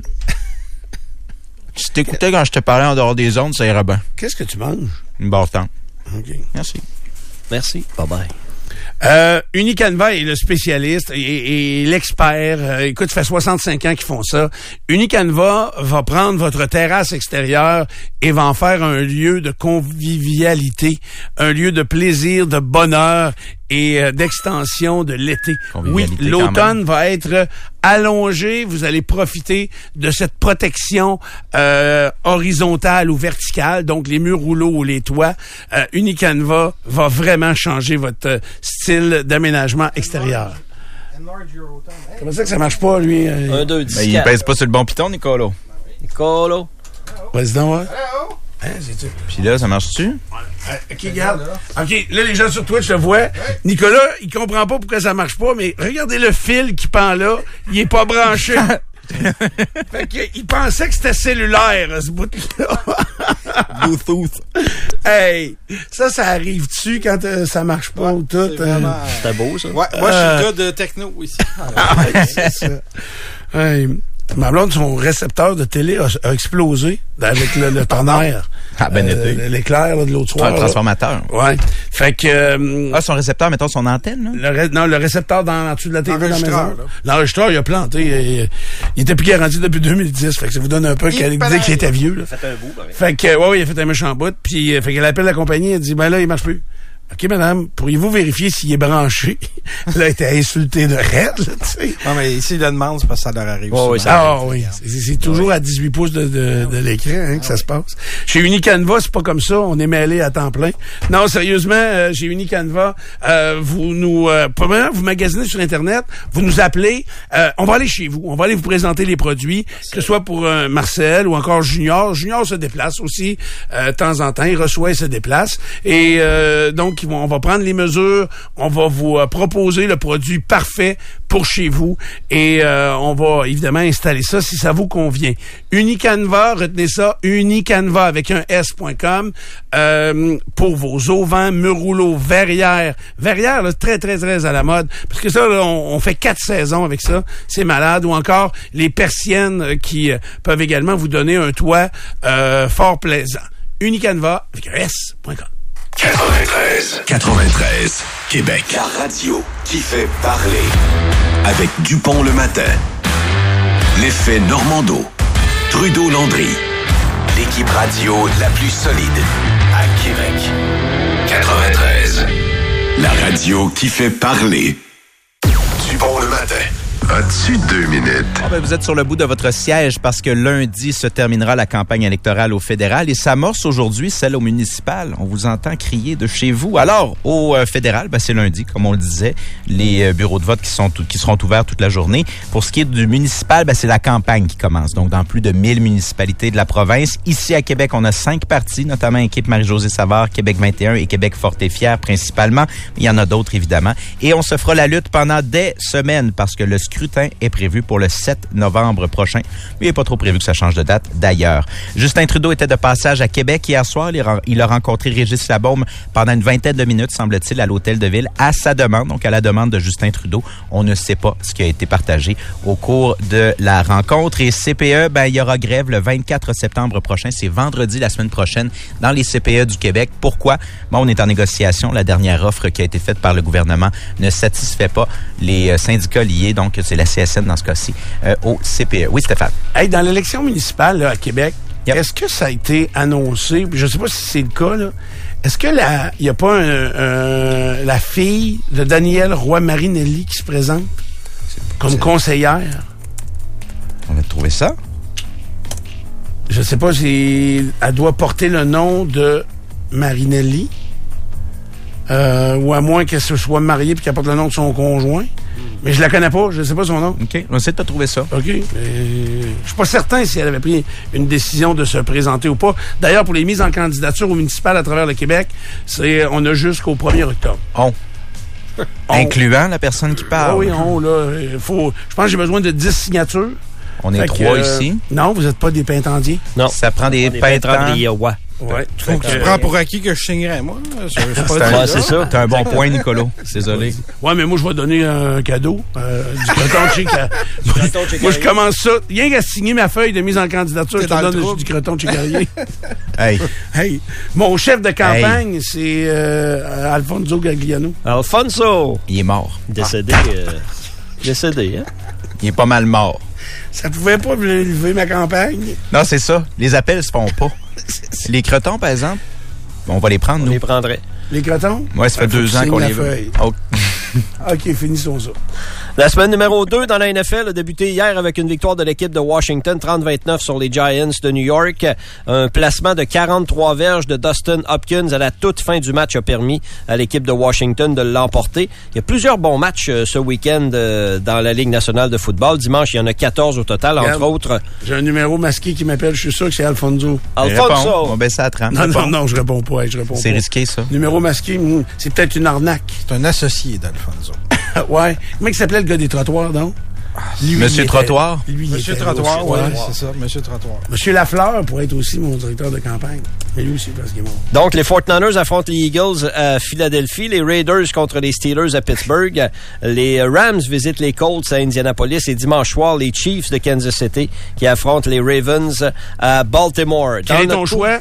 Si t'écoutais quand je te parlais en dehors des ondes, ça irait bien. Qu'est-ce que tu manges? Une barre-temps. OK. Merci. Merci. Bye-bye. Euh, Unicanva est le spécialiste et, et l'expert. Euh, écoute, ça fait soixante-cinq ans qu'ils font ça. Unicanva va prendre votre terrasse extérieure et va en faire un lieu de convivialité, un lieu de plaisir, de bonheur et euh, d'extension de l'été. Oui, l'automne va être allongé. Vous allez profiter de cette protection euh, horizontale ou verticale, donc les murs rouleaux ou les toits. Euh, Unicanva va vraiment changer votre euh, style d'aménagement extérieur. Comment ça que ça marche pas, lui? Euh... Un, deux, dix, ben, il pèse pas sur le bon piton, Nicolo. Nicolo. Vas-y donc, ouais. Hein, c'est-tu? Puis là, ça marche-tu? Ouais. OK, regarde. OK, là, les gens sur Twitch le voient. Nicolas, il comprend pas pourquoi ça marche pas, mais regardez le fil qui pend là. Il est pas branché. Fait que, il pensait que c'était cellulaire, ce bout-là. Bluetooth. Hey, ça, ça arrive-tu quand euh, ça marche pas ou tout? C'est vraiment... euh... C'était beau, ça. Ouais, moi, Euh... je suis le gars de techno ici. Ah, ouais, c'est ça. Hey. Ma blonde, son récepteur de télé a, a explosé avec le, le tonnerre. Ah, ben euh, été. L'éclair là, de l'autre soir. Ah, le transformateur. Là. Ouais. Fait que... Euh, ah, son récepteur, mettons son antenne, là? Le ré, non, le récepteur dans, en dessous de la T V dans la maison. Là. L'enregistreur, il a planté. Il, il était plus garanti depuis deux mille dix. Fait que ça vous donne un peu qu'elle disait qu'il était vieux. Là. Il a fait un bout, pareil. Fait que, ouais, ouais, il a fait un méchant bout. Puis, fait qu'elle appelle la compagnie, elle dit, ben là, il marche plus. OK, madame, pourriez-vous vérifier s'il est branché? Là, elle était insultée de raide, là, tu sais. Non, mais ici, le demande, c'est parce que ça leur arrive. Oh, oui, ça ah arrive. oui, c'est, c'est toujours ouais. à dix-huit pouces de, de, de l'écran hein, que ça se passe. Chez Unicanva, c'est pas comme ça, on est mêlé à temps plein. Non, sérieusement, euh, chez Unicanva, euh, vous nous... Euh, premièrement, vous magasinez sur Internet, vous nous appelez, euh, on va aller chez vous, on va aller vous présenter les produits, que ce soit pour euh, Marcel ou encore Junior. Junior se déplace aussi euh, de temps en temps, il reçoit et se déplace. Et euh, donc, ils vont, on va prendre les mesures, on va vous euh, proposer le produit parfait pour chez vous et euh, on va évidemment installer ça si ça vous convient. Unicanva, retenez ça, Unicanva avec un S point com euh, pour vos auvents, murs rouleaux, verrières. Verrières, là, très, très, très à la mode. Parce que ça, là, on, on fait quatre saisons avec ça. C'est malade. Ou encore les persiennes euh, qui euh, peuvent également vous donner un toit euh, fort plaisant. Unicanva avec un S point com. quatre-vingt-treize. quatre-vingt-treize. Québec. La radio qui fait parler. Avec Dupont le matin. L'effet Normando. Trudeau-Landry. L'équipe radio la plus solide à Québec. quatre-vingt-treize. La radio qui fait parler. Dupont le matin. As-tu deux minutes? Ah ben vous êtes sur le bout de votre siège parce que lundi se terminera la campagne électorale au fédéral et s'amorce aujourd'hui celle au municipal. On vous entend crier de chez vous. Alors, au euh, fédéral, ben, c'est lundi, comme on le disait, les euh, bureaux de vote qui, sont tout, qui seront ouverts toute la journée. Pour ce qui est du municipal, ben, c'est la campagne qui commence. Donc, dans plus de mille municipalités de la province. Ici, à Québec, on a cinq partis, notamment équipe Marie-Josée Savard, Québec vingt et un et Québec Forte et Fier principalement. Il y en a d'autres, évidemment. Et on se fera la lutte pendant des semaines parce que le scrutin est prévu pour le sept novembre prochain. Il n'est pas trop prévu que ça change de date d'ailleurs. Justin Trudeau était de passage à Québec hier soir. Il a rencontré Régis Labaume pendant une vingtaine de minutes, semble-t-il, à l'hôtel de ville, à sa demande, donc à la demande de Justin Trudeau. On ne sait pas ce qui a été partagé au cours de la rencontre. Et C P E, ben, il y aura grève le vingt-quatre septembre prochain. C'est vendredi la semaine prochaine dans les C P E du Québec. Pourquoi? Bon, on est en négociation. La dernière offre qui a été faite par le gouvernement ne satisfait pas les syndicats liés, donc c'est la C S N dans ce cas-ci, euh, au C P E. Oui, Stéphane. Hey, dans l'élection municipale là, à Québec, yep. Est-ce que ça a été annoncé, je ne sais pas si c'est le cas, là, est-ce que la, il n'y a pas un, un, la fille de Danielle Roy-Marinelli qui se présente comme conseillère? On va trouver ça. Je ne sais pas si elle doit porter le nom de Marinelli, euh, ou à moins qu'elle se soit mariée et qu'elle porte le nom de son conjoint. Mais je la connais pas, je sais pas son nom. OK, on essaie de te trouver ça. OK. Mais je suis pas certain si elle avait pris une décision de se présenter ou pas. D'ailleurs, pour les mises en candidature au municipal à travers le Québec, c'est on a jusqu'au premier octobre. On. on. Incluant la personne qui parle. Oh oui, on, là. Faut, je pense que j'ai besoin de dix signatures. On est Fait trois que, euh, ici. Non, vous n'êtes pas des pintandiers? Non. Ça prend des pintants. Ouais. Ouais. Faut que tu prends pour acquis que je signerais, moi. C'est, c'est pas C'est un- dit, ouais, c'est là. ça. T'as un bon point, Nicolo. Désolé. Ouais, mais moi, je vais donner un cadeau. Euh, du croton de chez Car- Moi, je commence ça. Rien qu'à signer ma feuille de mise en candidature, T'es je te dans le donne trouble. du croton de chez Carrier. Hey. Hey. Mon chef de campagne, c'est euh, Alfonso Gagliano. Alfonso! Il est mort. Décédé. euh, décédé, hein? Il est pas mal mort. Ça pouvait pas lever ma campagne. Non, c'est ça. Les appels se font pas. Les crotons, par exemple, on va les prendre, On nous. les prendrait. Les crotons? Ouais, ça fait Ah, faut deux que ans tu qu'on signes les la veut. feuille. Oh. OK, finissons ça. La semaine numéro deux dans la N F L a débuté hier avec une victoire de l'équipe de Washington, trente à vingt-neuf sur les Giants de New York. Un placement de quarante-trois verges de Dustin Hopkins à la toute fin du match a permis à l'équipe de Washington de l'emporter. Il y a plusieurs bons matchs euh, ce week-end euh, dans la Ligue nationale de football. Dimanche, il y en a quatorze au total, entre Regarde, autres. J'ai un numéro masqué qui m'appelle, je suis sûr que c'est Alfonso. Alfonso! On va baisser à trente. Non, non, non, je réponds pas. Je réponds C'est pas. risqué, ça. Numéro masqué, hmm, c'est peut-être une arnaque. C'est un associé d'Alfonso. Ouais. Comment il s'appelait le gars des trottoirs, donc? Lui, Monsieur il était- Trottoir? Lui, il Monsieur était Trottoir, aussi, oui, ouais. c'est ça, Monsieur Trottoir. Monsieur Lafleur pourrait être aussi mon directeur de campagne. Mais lui aussi, parce qu'il est mort. Donc, les forty-niners affrontent les Eagles à Philadelphie, les Raiders contre les Steelers à Pittsburgh, les Rams visitent les Colts à Indianapolis et dimanche soir, les Chiefs de Kansas City qui affrontent les Ravens à Baltimore. Quel est Dans ton notre choix?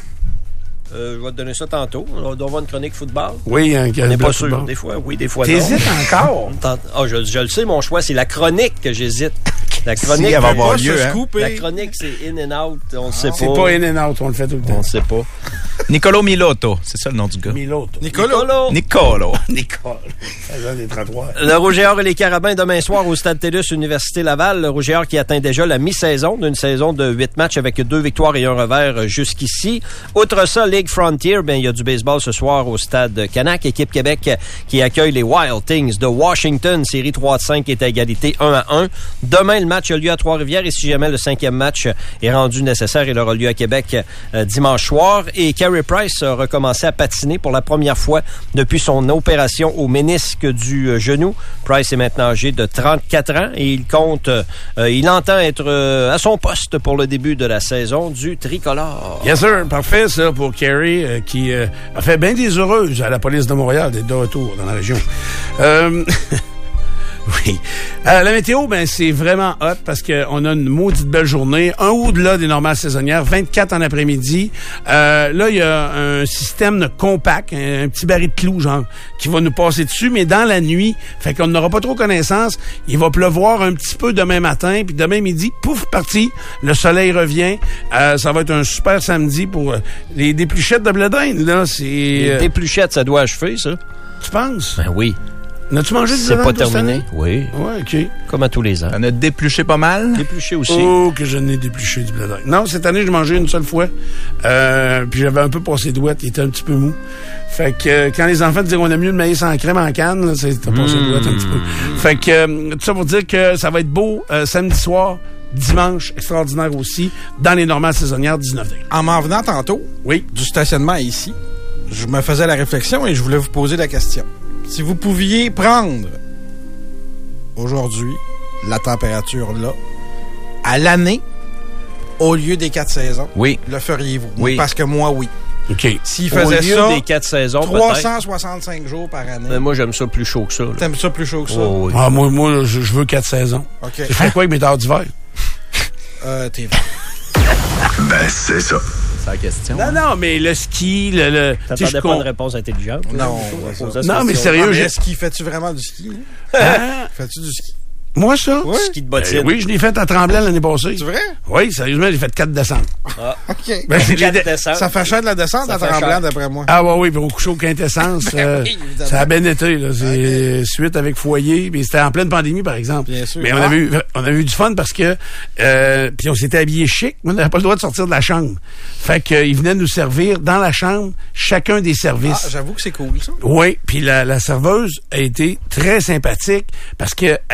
Euh, je vais te donner ça tantôt. On doit avoir une chronique football. Oui, un On n'est pas de sûr. football. Des fois, oui, des fois non. T'hésites encore? Ah, oh, je, je le sais, mon choix, c'est la chronique que j'hésite. La chronique, Si, elle va euh, avoir pas lieu, se hein. couper. La chronique, c'est in and out. On ne sait pas. C'est pas in and out, on le fait tout le temps. On ne sait pas. Nicolo Milotto, c'est ça le nom du gars. Milotto. Nicolo. Nicolo. Nicole. Ça des trottoirs. Le Rouge et Or et les Carabins demain soir au Stade TELUS Université Laval. Le Rouge et Or qui atteint déjà la mi-saison d'une saison de huit matchs avec deux victoires et un revers jusqu'ici. Outre ça, Ligue Frontier, ben il y a du baseball ce soir au Stade Canac. Équipe Québec qui accueille les Wild Things de Washington. Série trois à cinq est à égalité un à un. Demain, le match a lieu à Trois-Rivières et si jamais le cinquième match est rendu nécessaire, il aura lieu à Québec euh, dimanche soir. Et Carey Price a recommencé à patiner pour la première fois depuis son opération au ménisque du euh, genou. Price est maintenant âgé de trente-quatre ans et il compte, euh, il entend être euh, à son poste pour le début de la saison du tricolore. Yes, sir. Parfait, ça, pour Carey, euh, qui euh, a fait bien des heureuses à la police de Montréal, d'être de retour dans la région. Euh... Oui. Euh, la météo, ben c'est vraiment hot parce qu'on a une maudite belle journée. Un au-delà des normales saisonnières, vingt-quatre en après-midi. Euh, là, il y a un système de compact, un, un petit baril de clous, genre, qui va nous passer dessus, mais dans la nuit, fait qu'on n'aura pas trop connaissance. Il va pleuvoir un petit peu demain matin, puis demain midi, pouf, parti. Le soleil revient. Euh, ça va être un super samedi pour euh, les dépluchettes de blé d'Inde, là. C'est... Les euh, dépluchettes, ça doit achever, ça? Tu penses? Ben oui. N'as-tu mangé du C'est blé pas d'Inde cette terminé? année? Oui. Ouais, OK. Comme à tous les ans. On a dépluché pas mal. Dépluché aussi. Oh, que je n'ai dépluché du blé d'Inde. Non, cette année, j'ai mangé une seule fois. Euh, puis j'avais un peu passé douette. Il était un petit peu mou. Fait que euh, quand les enfants disaient qu'on a mieux le maïs en crème en canne, là, c'est t'as passé Mmh. douette un petit peu. Fait que euh, tout ça pour dire que ça va être beau euh, samedi soir, dimanche, extraordinaire aussi, dans les normales saisonnières, dix-neuf degrés. En m'en venant tantôt, oui, du stationnement ici, je me faisais la réflexion et je voulais vous poser la question. Si vous pouviez prendre aujourd'hui la température là à l'année au lieu des quatre saisons, oui, le feriez-vous? Oui. Parce que moi, oui. OK. S'il Au faisait lieu ça des quatre saisons, trois peut-être. cent soixante-cinq jours par année. Ben, moi, j'aime ça plus chaud que ça. là. T'aimes ça plus chaud que ça? Oh, oui. Ah, moi, moi je, je veux quatre saisons. OK. Je fais quoi avec mes terres d'hiver? Euh, t'es Ben, c'est ça. C'est la question. Non, non, mais le ski, le... le tu sais, T'attendais je pas con- une réponse intelligente? Non, Je ouais, posais Non, cette mais question. sérieux, Ah, mais j'ai- est-ce qu'il fait-tu vraiment du ski? Hein? Fais-tu du ski? Moi, ça? Oui. Ski de bottine. Ben oui, je l'ai fait à Tremblant l'année passée. C'est vrai? Oui, sérieusement, j'ai fait quatre descentes. Ah. OK. Ben, j'ai Quatre des- descentes. Ça fait cher de la descente Ça à fait Tremblant, cher. d'après moi. Ah ouais, oui, puis au coucher au quintessence, euh, oui, évidemment. ça a bien été. Là. C'est suite avec foyer, puis c'était en pleine pandémie, par exemple. Bien sûr. Mais on Ah. avait eu, on avait eu du fun parce que euh, puis on s'était habillés chic, mais on n'avait pas le droit de sortir de la chambre. Fait qu'ils venaient nous servir dans la chambre chacun des Ah, services. j'avoue que c'est cool, ça. Oui, puis la, la serveuse a été très sympathique parce que elle, elle a trouvé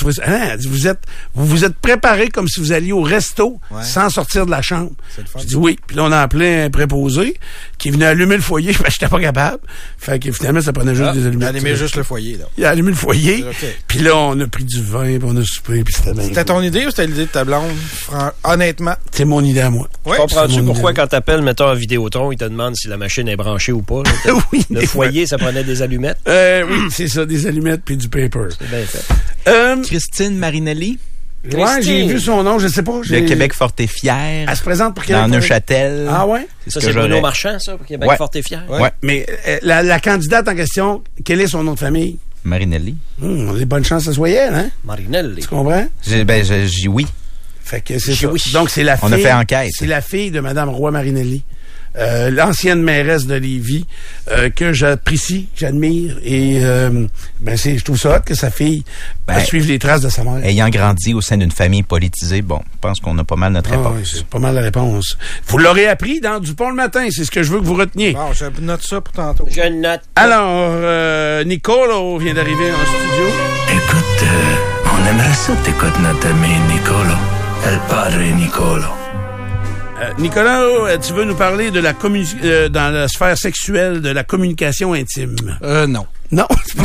trouvé ça. Hein, elle dit, vous êtes, vous vous êtes préparé comme si vous alliez au resto Ouais. sans sortir de la chambre. C'est le fun. J'ai dit oui. Puis là, on a appelé un préposé qui venait allumer le foyer. Ben, j'étais pas capable. Fait que finalement, ça prenait juste Ah, des allumettes. allumez juste le foyer, là. Il a allumé le foyer. Ok. Puis là, on a pris du vin, puis on a soupé, puis c'était bien. C'était ton idée ou c'était l'idée de ta blonde? Fran- Honnêtement. C'est mon idée à moi. Ouais. Comprends-tu c'est mon pourquoi idée. quand t'appelles, mettons, un Vidéotron, il te demande si la machine est branchée ou pas? là? Oui, Le des foyer, ça prenait des allumettes? Euh, oui, c'est ça, des allumettes puis du paper. C'est bien fait. Euh, Christine Marinelli, ouais, j'ai vu son nom, je sais pas. de j'ai- Québec Fort et Fier, Elle se présente pour Québec. dans Fort- Neuchâtel. Ah ouais? C'est Ça, ce c'est que Bruno j'aurais. Marchand, ça, pour Québec Ouais. Fort et Fier? Ouais. Mais euh, la, la candidate en question, quel est son nom de famille? Marinelli. Hum, on a des bonnes chances que ce soit elle, hein? Marinelli. Tu comprends? J'ai, ben, j'ai, j'ai oui. Fait que c'est J'ai ça. oui. Donc, c'est la fille. On a fait enquête. C'est la fille de Mme Roy-Marinelli. Euh, l'ancienne mairesse de Lévis, euh, que j'apprécie, j'admire, et euh, ben c'est, je trouve ça hot que sa fille Ben, suive les traces de sa mère. Ayant grandi au sein d'une famille politisée, bon, je pense qu'on a pas mal notre Ah, réponse. oui, c'est pas mal la réponse. Vous l'aurez appris dans Dupont le matin, c'est ce que je veux que vous reteniez. Bon, je note ça pour tantôt. Je note. Alors, euh, Nicolo vient d'arriver en studio. Écoute, euh, on aimerait ça t'écouter notre ami Nicolo. El Padre Nicolo. Euh, Nicolas, euh, tu veux nous parler de la communi- euh, dans la sphère sexuelle, de la communication intime? Euh, non. Non.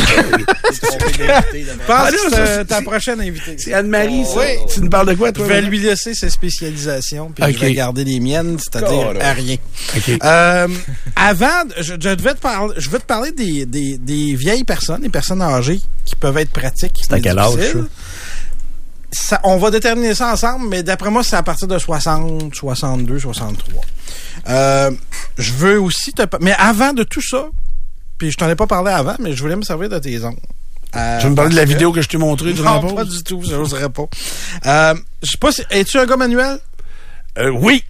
Je pense Ah, que non, c'est ça, euh, c'est- ta prochaine invitée. C'est Anne-Marie, ça. Oui. Tu nous parles de quoi, Je toi? vais Marie? lui laisser ses spécialisations, puis Ok. je vais garder les miennes, c'est-à-dire à rien. OK. Euh, avant, je, je devais te parler, je veux te parler des, des, des vieilles personnes, des personnes âgées qui peuvent être pratiques. C'est à mais quel âge, difficiles. Ça, on va déterminer ça ensemble, mais d'après moi, c'est à partir de soixante, soixante-deux, soixante-trois. Euh, je veux aussi te... pa- Mais avant de tout ça, puis je t'en ai pas parlé avant, mais je voulais me servir de tes ongles. Euh, Tu veux me parler de la parce que- vidéo que je t'ai montrée durant la Non, pause? pas du tout, je n'oserais pas. Euh, je sais pas si... Es-tu un gars manuel? Euh, oui.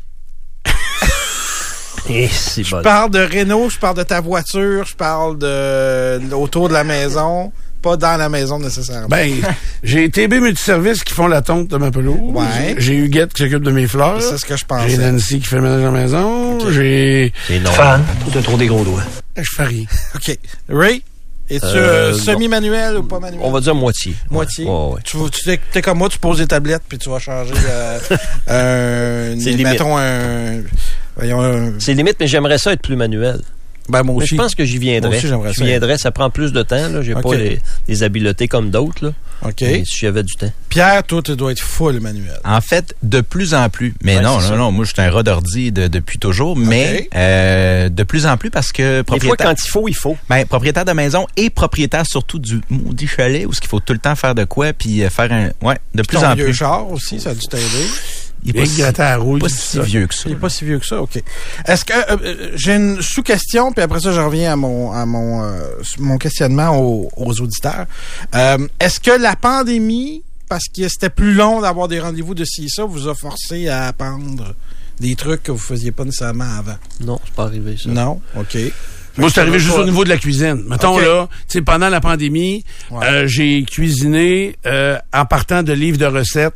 Et c'est Je bon. parle de Renault, je parle de ta voiture, je parle de autour de la maison, pas dans la maison nécessairement. Ben, j'ai T B Multiservice qui font la tonte de ma pelouse. Ouais. J'ai Huguette qui s'occupe de mes fleurs. C'est ce que je pensais. J'ai Nancy qui fait le ménage à la maison. J'ai... C'est non. Fan ou t'as trop des gros doigts? Je fais rien. OK. Ray, es-tu Euh, euh, semi-manuel ou pas manuel? On va dire moitié. Moitié. Ouais, ouais. Tu, vas- tu t'es, t'es comme moi, tu poses des tablettes puis tu vas changer euh, un... C'est limite. mettons un... Voyons, un... C'est limite, mais j'aimerais ça être plus manuel. Ben, moi Mais aussi. je pense que j'y viendrais. Moi aussi, j'aimerais Je ça. viendrais, ça prend plus de temps. Là. J'ai Ok. pas les, les habiletés comme d'autres. Là. OK. Mais si j'avais du temps. Pierre, toi, tu dois être full manuel. En fait, de plus en plus. Mais Ouais, non, c'est non, ça. non, moi, je suis un rat d'ordi de- depuis toujours. Mais euh, de plus en plus parce que Des fois, propriétaire, quand il faut, il faut. ben, propriétaire de maison et propriétaire surtout du maudit chalet où il faut tout le temps faire de quoi puis euh, faire un... Ouais, de plus Ton en vieux plus. char aussi, ça a dû t'aider. Il est Et pas si, gratter à la rouille. pas tout si ça. vieux que ça. Il est pas si vieux que ça, OK. Est-ce que... euh, euh, j'ai une sous-question, puis après ça, je reviens à mon à mon, euh, mon questionnement aux, aux auditeurs. Euh, est-ce que la pandémie, parce que c'était plus long d'avoir des rendez-vous de ci et ça, vous a forcé à apprendre des trucs que vous faisiez pas nécessairement avant? Non, c'est pas arrivé, ça. Non? OK. Moi, c'est arrivé Ça va juste pas- au niveau de la cuisine. Mettons, Ok. là, tu sais, pendant la pandémie, Ouais. euh, j'ai cuisiné euh, en partant de livres de recettes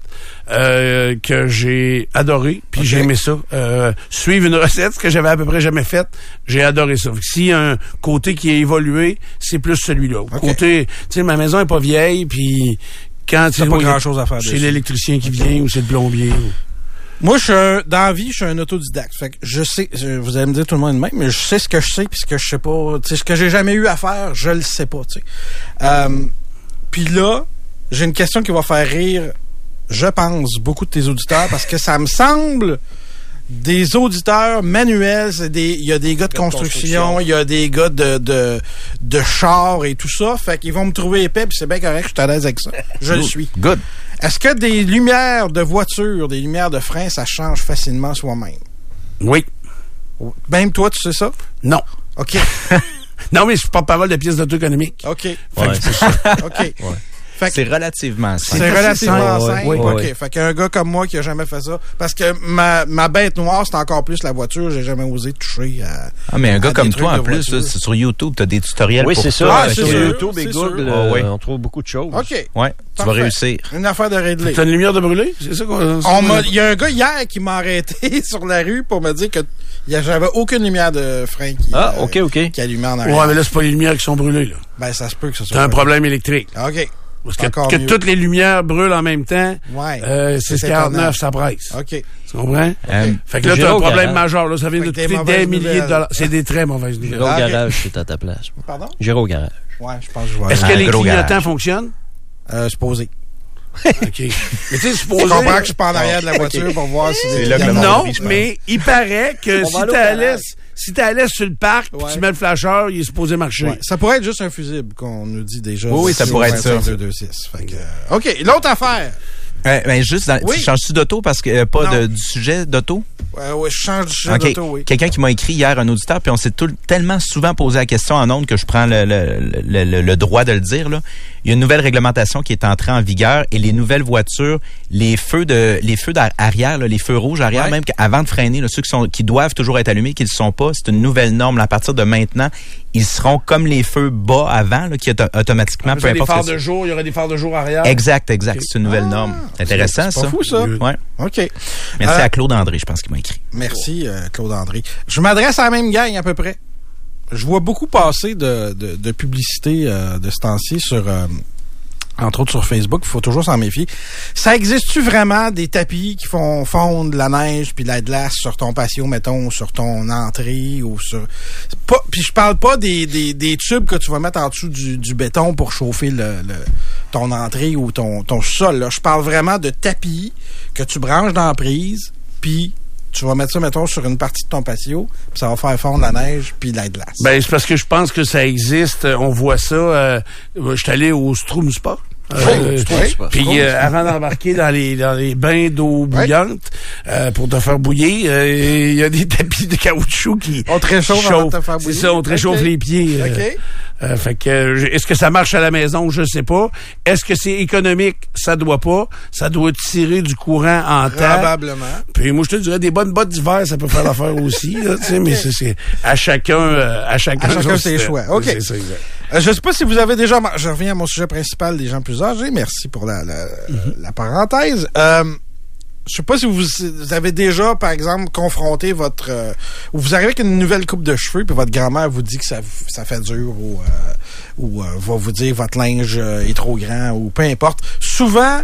euh, que j'ai adoré, puis Ok. j'ai aimé ça. Euh, suivre une recette, ce que j'avais à peu près jamais fait, j'ai adoré ça. Fait que s'il y a un côté qui a évolué, c'est plus celui-là. Ok. Côté, tu sais, ma maison est pas vieille, puis quand T'as tu pas grand-chose à faire c'est dessus. l'électricien qui vient ou c'est le plombier. ou- Moi, je suis un, dans la vie, je suis un autodidacte. Fait que je sais, je- vous allez me dire tout le monde de même, mais je sais ce que je sais puis ce que je sais pas. Tu sais, ce que j'ai jamais eu à faire, je le sais pas, tu sais. Euh, puis là, j'ai une question qui va faire rire, je pense, beaucoup de tes auditeurs parce que ça me semble des auditeurs manuels, c'est des, il y a des gars de construction, il y a des gars de, de, de chars et tout ça. Fait qu'ils vont me trouver épais puis c'est bien correct, je suis à l'aise avec ça. Je le suis. Good. Est-ce que des lumières de voiture, des lumières de frein, ça change facilement soi-même? Oui. Même toi, tu sais ça? Non. OK. Non, mais je suis pas parole de pièces d'auto économique. OK. Ouais, c'est ça. OK. Ouais. Fait que C'est relativement simple. c'est relativement simple. simple. Ouais, ouais, OK. ouais. Fait qu'un gars comme moi qui a jamais fait ça. Parce que ma, ma bête noire, c'est encore plus la voiture. J'ai jamais osé toucher à. Ah, mais un gars à comme des toi, trucs en de plus, voiture. là, c'est sur YouTube, t'as des tutoriels Oui, pour c'est ça. Ah, Euh, c'est sur sûr, YouTube et c'est Google, sûr. euh, Ah, ouais. on trouve beaucoup de choses. OK. Ouais, tu vas Parfait. réussir. Une affaire de réglé. T'as une lumière de brûler? C'est ça qu'on... On m'a, il y a un gars hier qui m'a arrêté sur la rue pour me dire que il y a- j'avais aucune lumière de frein qui, Ah, euh, OK, OK. qui allumait en arrière. Ouais, mais là, c'est pas les lumières qui sont brûlées, là. Ben, ça se peut que ce soit. T'as un problème électrique. OK. Parce que, Encore que mieux. toutes les lumières brûlent en même temps, Ouais. euh, C'est six quarante-neuf, étonnant. ça presse. OK. Tu comprends? Euh, Fait que là, J'irai t'as un au problème garage. majeur. Là, ça vient Fait de que des coûter mauvaises des milliers nouvelles. de dollars. C'est des très mauvaises J'irai nouvelles. au Ah, ok. garage, c'est à ta place. moi. Pardon? J'irai au garage. Ouais, je pense que je vais Est-ce aller. que les gros clignotants garage. fonctionnent? Euh, supposé. OK. Mais tu sais, Je supposé... comprends que je suis pas en arrière de la voiture pour voir si... C'est là que le monde Non, rit, je pense. mais il paraît que On si va aller au t'es à garage. l'aise, si t'es à l'aise sur le parc, puis Ouais. tu mets le flasheur, il est supposé marcher. Ouais, ça pourrait être juste un fusible qu'on nous dit déjà. Oui, oui, ça pourrait être ça. deux deux six. Fait que, euh, OK, l'autre affaire. Euh, ben, juste, dans, Oui. tu changes-tu d'auto parce que euh, pas Non. de, du sujet d'auto? Ouais, ouais, je change du sujet OK. d'auto, oui. Quelqu'un qui m'a écrit hier, un auditeur, puis on s'est tout, tellement souvent posé la question en ondes que je prends le, le, le, le, le droit de le dire. Là. Il y a une nouvelle réglementation qui est entrée en vigueur et les nouvelles voitures, les feux de les feux d'arrière, là, les feux rouges arrière, Ouais. même avant de freiner, là, ceux qui sont qui doivent toujours être allumés, qui ne le sont pas, c'est une nouvelle norme. Là, à partir de maintenant, ils seront comme les feux bas avant, là, qui auto- automatiquement, Après peu ça, des importe. phares ce que de jour, il y aurait des phares de jour arrière. Exact, exact. Ok. C'est une nouvelle norme. C'est intéressant, c'est ça. pas fou, ça. Ouais. OK. Merci Euh, à Claude André, je pense qu'il m'a écrit. Merci, euh, Claude-André. Je m'adresse à la même gang, à peu près. Je vois beaucoup passer de, de, de publicité euh, de ce temps-ci sur... euh, entre autres sur Facebook, il faut toujours s'en méfier. Ça existe-tu vraiment des tapis qui font fondre la neige puis la glace sur ton patio, mettons, sur ton entrée ou sur... Pas, puis je parle pas des, des, des tubes que tu vas mettre en dessous du, du béton pour chauffer le, le, ton entrée ou ton, ton sol. Là. Je parle vraiment de tapis que tu branches dans la prise, puis tu vas mettre ça, mettons, sur une partie de ton patio, puis ça va faire fondre la neige puis la glace. Ben, c'est parce que je pense que ça existe. On voit ça. Euh, je suis allé au Stroom Spa. Euh, oui. Puis euh, avant d'embarquer dans les dans les bains d'eau bouillante euh, pour te faire bouillir, euh, il y a des tapis de caoutchouc qui On te réchauffe avant de te faire bouillir. C'est ça, on te réchauffe Ok. les pieds. euh, OK. euh, fait que euh, est-ce que ça marche à la maison? Je sais pas. Est-ce que c'est économique? Ça doit pas. Ça doit tirer du courant en terre. Probablement. Puis moi, je te dirais, des bonnes bottes d'hiver, ça peut faire l'affaire aussi. Là, tu sais, mais c'est, c'est à chacun, euh, à chacun, À chacun son ses système. choix. OK. C'est ça, exact. Euh, je sais pas si vous avez déjà... mar- Je reviens à mon sujet principal des gens plus âgés. Merci pour la, la, la parenthèse. Euh, je sais pas si vous, vous avez déjà, par exemple, confronté votre... Euh, ou vous arrivez avec une nouvelle coupe de cheveux, puis votre grand-mère vous dit que ça, ça fait dur, ou, euh, ou euh, va vous dire votre linge euh, est trop grand, ou peu importe. Souvent,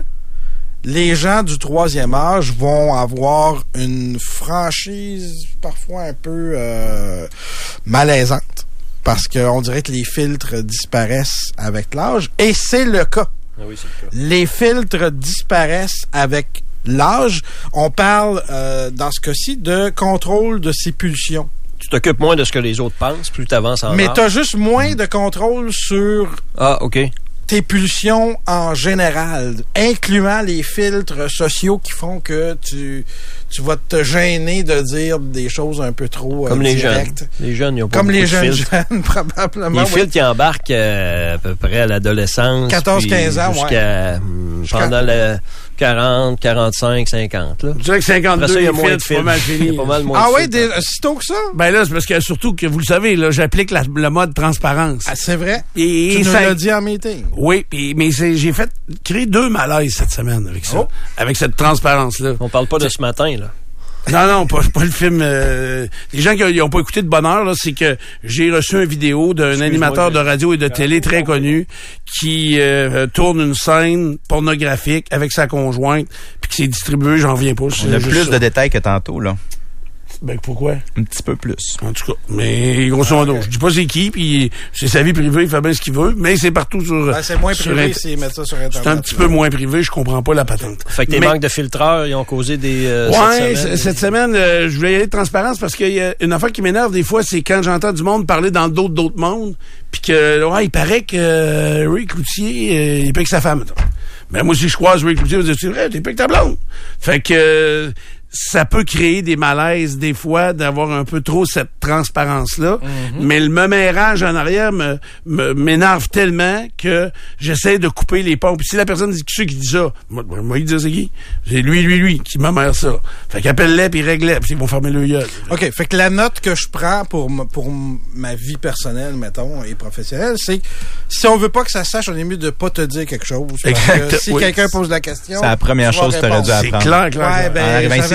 les gens du troisième âge vont avoir une franchise parfois un peu euh, malaisante. Parce qu'on dirait que les filtres disparaissent avec l'âge. Et c'est le cas. Ah oui, c'est le cas. Les filtres disparaissent avec l'âge. On parle, euh, dans ce cas-ci, de contrôle de ses pulsions. Tu t'occupes moins de ce que les autres pensent, plus tu avances en Mais âge. tu as juste moins de contrôle sur Ah, OK. tes pulsions en général, incluant les filtres sociaux qui font que tu, tu vas te gêner de dire des choses un peu trop euh, Comme les jeunes. directes. Les jeunes, ils ont pas Comme beaucoup les de jeunes filtres. jeunes, probablement. Les oui. filtres qui embarquent euh, à peu près à l'adolescence. quatorze puis quinze ans, ouais. jusqu'à, hum, pendant le quarante, quarante-cinq, cinquante. Là. Je dirais que cinquante-deux, Après ça, il y a les moins de filtres, c'est pas mal filtres. fini. Il y a pas mal moins Ah de oui, filtres. des, si tôt que ça? Ben là, c'est parce que surtout que vous le savez, là, j'applique la, le mode transparence. Ah, c'est vrai? Et, Tu et nous ça- l'as dit en meeting. Oui, puis, mais c'est, j'ai fait créer deux malaises cette semaine avec ça, Oh. avec cette transparence-là. On parle pas de ce matin, là. Non, non, pas, pas le film. Euh, les gens qui n'ont pas écouté de bonne heure, là, c'est que j'ai reçu une vidéo d'un Excuse-moi, animateur de je- radio et de télé très connu qui euh, tourne une scène pornographique avec sa conjointe, puis qui s'est distribué, j'en reviens pas. c'est On a juste plus ça. de détails que tantôt, là. Ben pourquoi? Un petit peu plus. En tout cas, mais grosso modo, je dis pas c'est qui, puis c'est sa vie privée, il fait bien ce qu'il veut, mais c'est partout sur. Ben, c'est moins sur privé Inter- s'ils mettent ça sur Internet. C'est un petit là. peu moins privé, je comprends pas la patente. Fait que tes Mais- manques de filtreurs, ils ont causé des... euh, Ouais, cette semaine. c- cette semaine, euh, je voulais y aller de transparence parce qu'il y a une affaire qui m'énerve des fois, c'est quand j'entends du monde parler dans d'autres d'autres mondes, puis que ouais, il paraît que euh, Ray Cloutier, euh, il paye que sa femme. mettons. Mais moi, si je croise Ray Cloutier, je vais dire, c'est vrai, t'es payé que ta blonde. Fait que euh, ça peut créer des malaises des fois d'avoir un peu trop cette transparence-là. Mais le memérage en arrière me, me- m'énerve tellement que j'essaie de couper les ponts. Puis si la personne dit qui c'est qui dit ça, moi, moi, moi, il dit c'est qui? C'est lui, lui, lui qui memère ça. Fait qu'appelle-les puis règle-les, puis ils vont fermer le gueule. OK, fait que la note que je prends pour, m- pour m- ma vie personnelle, mettons, et professionnelle, c'est que si on veut pas que ça sache, on est mieux de pas te dire quelque chose. Parce Exact, que si oui. quelqu'un pose la question... C'est la première tu vas chose que t'aurais répondre. dû C'est apprendre. clair, clair, Ouais, clair. ben, En arrivant je ici, savais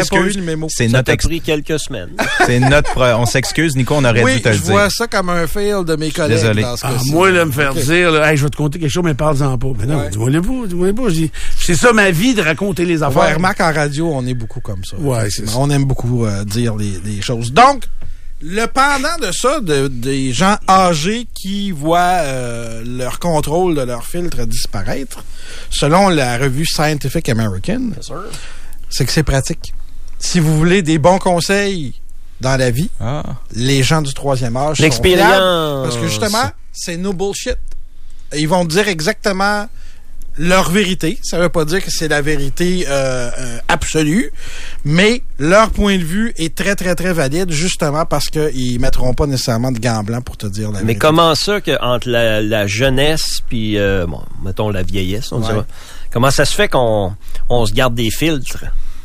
s'excuse. pas eu le mémo. C'est Ça notre t'a ex- pris quelques semaines. C'est notre. pro- On s'excuse, Nico, on aurait Oui, dû te le je dire. vois ça comme un fail de mes collègues. Désolé. Dans ce Ah, cas-ci. moi, là, me faire Ok. dire, là, hey, je vais te conter quelque chose, mais parle-en pas. Mais non, Ouais. dis-moi-le pas, dis-moi-le pas. Je dis, c'est ça ma vie de raconter les affaires. Ouais, remarque, en radio, on est beaucoup comme ça. Ouais, c'est ça. On aime beaucoup euh, dire les, les choses. Donc, le pendant de ça, de, des gens âgés qui voient euh, leur contrôle de leur filtre disparaître, selon la revue Scientific American, c'est que c'est pratique. Si vous voulez des bons conseils dans la vie, Ah. les gens du troisième âge sont L'expérience. fiables parce que justement, c'est no bullshit. Ils vont dire exactement leur vérité. Ça veut pas dire que c'est la vérité euh, euh, absolue, mais leur point de vue est très, très, très valide, justement parce qu'ils mettront pas nécessairement de gants blancs pour te dire la Mais vérité. comment ça que entre la, la jeunesse puis, euh, bon, mettons la vieillesse, on Ouais. dira, comment ça se fait qu'on on se garde des filtres?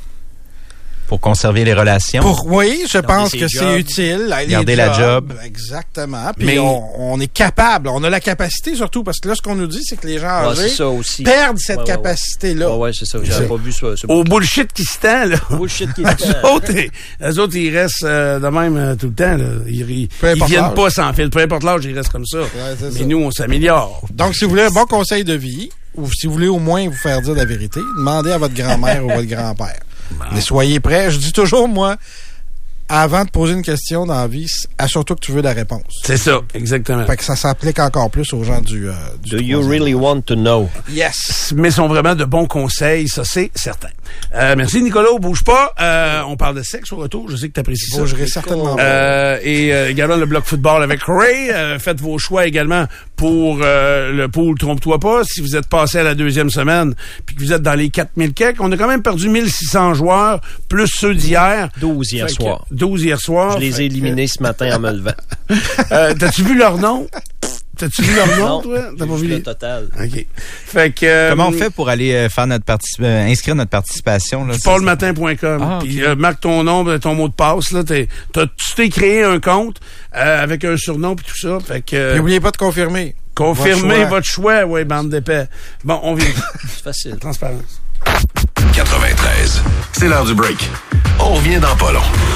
Pour conserver les relations. Pour, oui, je Garder pense ses que jobs. c'est utile. Les Garder la job. Exactement. Puis Mais- on, on est capable, on a la capacité surtout, parce que là, ce qu'on nous dit, c'est que les gens Ouais, âgés c'est ça aussi. perdent cette Ouais, ouais, ouais. capacité-là. Ouais, ouais, c'est ça. J'avais C'est- pas vu ça. ce Au bullshit qui se tend, là. bullshit qui Eux se tend. autres, ils- eux autres, ils restent euh, de même euh, tout le temps. Là. Ils, ils, Peu ils importe viennent l'âge. pas sans fil. Peu importe l'âge, ils restent comme ça. c'est Mais ça. nous, on s'améliore. Donc, si vous voulez un bon conseil de vie, ou si vous voulez au moins vous faire dire la vérité, demandez à votre grand-mère ou votre grand-père. Mais soyez prêts. Je dis toujours, moi, avant de poser une question dans la vie, assure-toi que tu veux la réponse. C'est ça, exactement. Fait que ça s'applique encore plus aux gens du... Euh, du Do you troisième really âge. want to know? Yes. Mais sont vraiment de bons conseils, ça c'est certain. Euh, merci Nicolas, bouge pas. Euh, on parle de sexe au retour, je sais que tu apprécies Je ça. bougerai certainement pas. Euh, et euh, également le bloc football avec Ray. Euh, faites vos choix également pour euh, le pool Trompe-toi pas. Si vous êtes passé à la deuxième semaine, puis que vous êtes dans les quatre mille quelques, on a quand même perdu mille six cents joueurs, plus ceux d'hier. douze hier Fait que- soir. douze hier soir. Je les Fait ai que- éliminés ce matin en me levant. Euh, T'as-tu vu leur nom? T'as-tu vu leur nom, Non, toi? T'as pas juste vu? le total. OK. Fait que... euh, Comment on fait pour aller euh, faire notre particip- euh, inscrire notre participation? Là, paul matin point com. Ah, ok. Puis euh, marque ton nom, ben, ton mot de passe. Là, t'es, t'as, tu t'es créé un compte euh, avec un surnom puis tout ça. Fait que euh, Puis n'oubliez pas de confirmer. confirmez votre votre choix, ouais, bande d'épais. Bon, on vient. C'est facile. Transparence. quatre-vingt-treize. C'est l'heure du break. On revient dans pas long.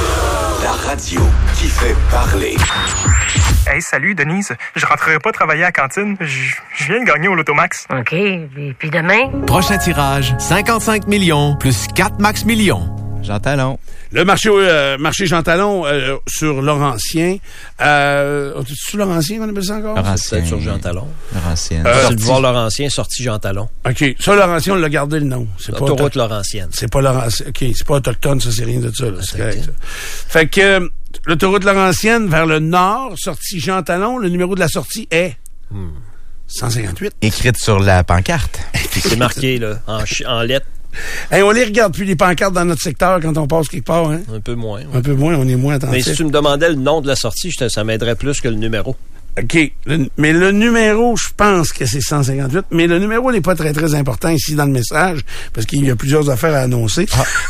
La radio qui fait parler. Hey, salut, Denise. Je rentrerai pas travailler à la cantine. Je je viens de gagner au Lotomax. OK. Et puis demain? Prochain tirage, cinquante-cinq millions plus quatre max millions. Jean Talon. Le marché euh, marché Jean Talon euh, sur Laurentien. Euh, c'est-tu Laurentien qu'on appelle ça encore? Laurentien. C'est sur Jean Talon. Laurentien. Euh, C'est sorti. de voir Laurentien, sorti Jean Talon. OK. Ça, Laurentien, on l'a gardé le nom. C'est pas L'autoroute auto- Laurentienne. C'est pas Laurentien. OK, c'est pas autochtone, ça, c'est rien de ça. Là. C'est correct, ça. Fait que euh, l'autoroute Laurentienne vers le nord, sortie Jean Talon, le numéro de la sortie est cent cinquante-huit. Écrite sur la pancarte. C'est marqué là, en, chi- en lettres, Hey, on les regarde plus les pancartes dans notre secteur quand on passe quelque part, hein? un peu moins. ouais. Un peu moins, on est moins Mais si attentif. tu me demandais le nom de la sortie, je te- ça m'aiderait plus que le numéro. OK. Le- mais le numéro, je pense que c'est cent cinquante-huit, mais le numéro n'est pas très, très important ici dans le message, parce qu'il y a plusieurs affaires à annoncer.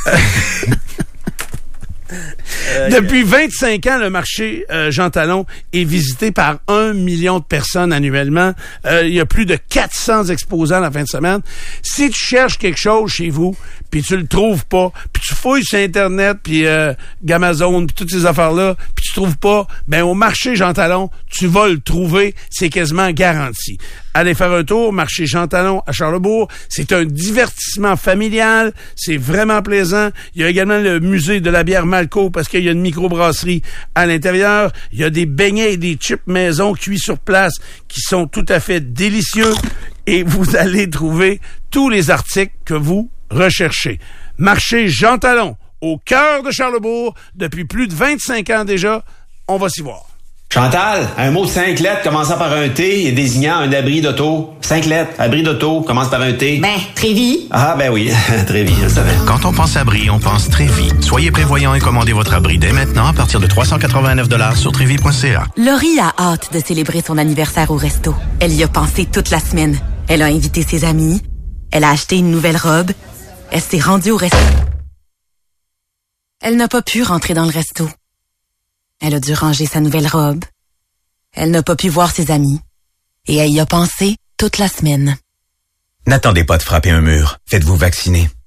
Euh, Depuis vingt-cinq ans, le marché euh, Jean Talon est visité par un million de personnes annuellement. Euh, il y a plus de quatre cents exposants la fin de semaine. Si tu cherches quelque chose chez vous, puis tu le trouves pas, puis tu fouilles sur Internet, puis euh, Gamazon, puis toutes ces affaires-là, puis tu trouves pas, ben au marché Jean Talon, tu vas le trouver, c'est quasiment garanti. Allez faire un tour, marché Jean Talon à Charlesbourg. C'est un divertissement familial, c'est vraiment plaisant. Il y a également le musée de la bière Malco parce qu'il y a une microbrasserie à l'intérieur. Il y a des beignets et des chips maison cuits sur place qui sont tout à fait délicieux et vous allez trouver tous les articles que vous recherchez. Marché Jean Talon, au cœur de Charlesbourg, depuis plus de vingt-cinq ans déjà. On va s'y voir. Chantal, un mot de cinq lettres commençant par un T et désignant un abri d'auto. Cinq lettres, abri d'auto, commence par un T. Ben, Trévis. Ah, ben oui, Trévis, je le savais. Quand on pense abri, on pense Trévis. Soyez prévoyants et commandez votre abri dès maintenant à partir de trois cent quatre-vingt-neuf dollars sur trévis point c a. Laurie a hâte de célébrer son anniversaire au resto. Elle y a pensé toute la semaine. Elle a invité ses amis. Elle a acheté une nouvelle robe. Elle s'est rendue au resto. Elle n'a pas pu rentrer dans le resto. Elle a dû ranger sa nouvelle robe. Elle n'a pas pu voir ses amis. Et elle y a pensé toute la semaine. N'attendez pas de frapper un mur. Faites-vous vacciner.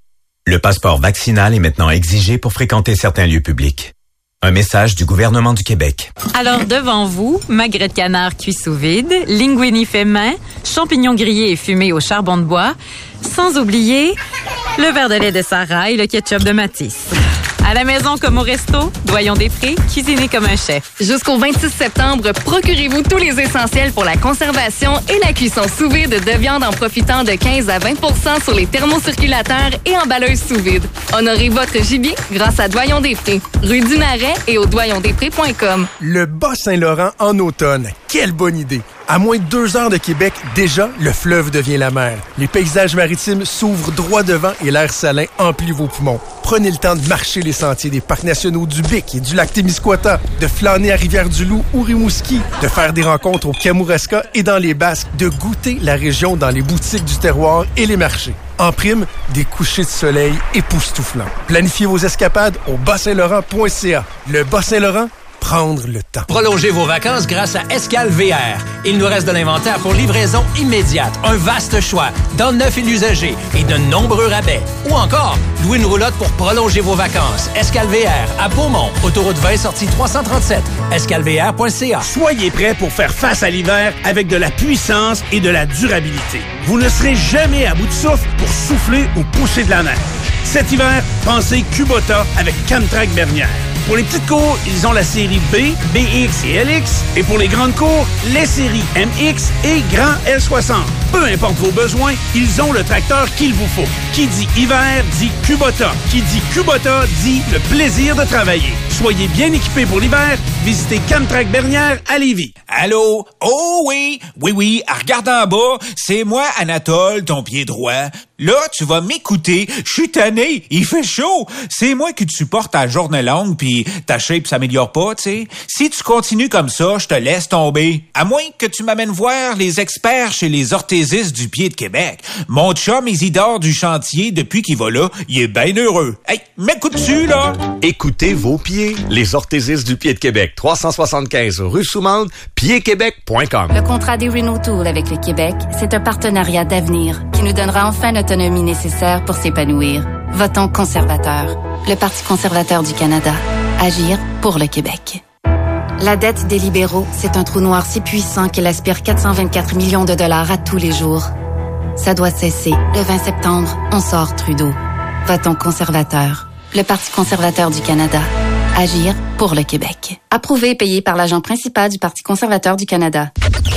Le passeport vaccinal est maintenant exigé pour fréquenter certains lieux publics. Un message du gouvernement du Québec. Alors, devant vous, magret de canard cuit sous vide, linguini fait main, champignons grillés et fumés au charbon de bois, sans oublier le verre de lait de Sarah et le ketchup de Matisse. À la maison comme au resto, Doyon des Prés, cuisiner comme un chef. Jusqu'au vingt-six septembre, procurez-vous tous les essentiels pour la conservation et la cuisson sous vide de viande en profitant de quinze à vingt pour cent sur les thermocirculateurs et emballeuses sous vide. Honorez votre gibier grâce à Doyon des Prés, rue du Marais et au doyon des prés point com. Le Bas-Saint-Laurent en automne. Quelle bonne idée! À moins de deux heures de Québec, déjà, le fleuve devient la mer. Les paysages maritimes s'ouvrent droit devant et l'air salin emplit vos poumons. Prenez le temps de marcher les sentiers des parcs nationaux du Bic et du lac Témiscouata, de flâner à Rivière-du-Loup ou Rimouski, de faire des rencontres au Kamouraska et dans les Basques, de goûter la région dans les boutiques du terroir et les marchés. En prime, des couchers de soleil époustouflants. Planifiez vos escapades au bas saint laurent point c a. Le Bas-Saint-Laurent, prendre le temps. Prolongez vos vacances grâce à Escale V R. Il nous reste de l'inventaire pour livraison immédiate. Un vaste choix dans neuf et l'usager et de nombreux rabais. Ou encore, louez une roulotte pour prolonger vos vacances. Escale V R à Beaumont, autoroute vingt, sortie trois cent trente-sept. escale v r point c a. Soyez prêts pour faire face à l'hiver avec de la puissance et de la durabilité. Vous ne serez jamais à bout de souffle pour souffler ou pousser de la neige. Cet hiver, pensez Kubota avec Camtrack Bernière. Pour les petites cours, ils ont la série B, B X et L X. Et pour les grandes cours, les séries M X et Grand L soixante. Peu importe vos besoins, ils ont le tracteur qu'il vous faut. Qui dit hiver, dit Kubota. Qui dit Kubota, dit le plaisir de travailler. Soyez bien équipés pour l'hiver. Visitez Camtrack Bernière à Lévis. Allô? Oh oui! Oui, oui, regarde en bas. C'est moi, Anatole, ton pied droit. Là, tu vas m'écouter. Je suis tanné. Il fait chaud. C'est moi qui te supporte à journée longue, puis ta shape s'améliore pas, tu sais. Si tu continues comme ça, je te laisse tomber. À moins que tu m'amènes voir les experts chez les orthésistes du pied de Québec. Mon chum Isidore du chantier, depuis qu'il va là, il est bien heureux. Hey, m'écoutes-tu, là? Écoutez vos pieds. Les orthésistes du pied de Québec. trois cent soixante-quinze rue Soumande, pied québec point com. Le contrat des Renault Tool avec le Québec, c'est un partenariat d'avenir qui nous donnera enfin l'autonomie nécessaire pour s'épanouir. Votons conservateur. Le Parti conservateur du Canada. Agir pour le Québec. La dette des libéraux, c'est un trou noir si puissant qu'il aspire quatre cent vingt-quatre millions de dollars à tous les jours. Ça doit cesser. Le vingt septembre, on sort Trudeau. Votons conservateur. Le Parti conservateur du Canada. Agir pour le Québec. Approuvé et payé par l'agent principal du Parti conservateur du Canada.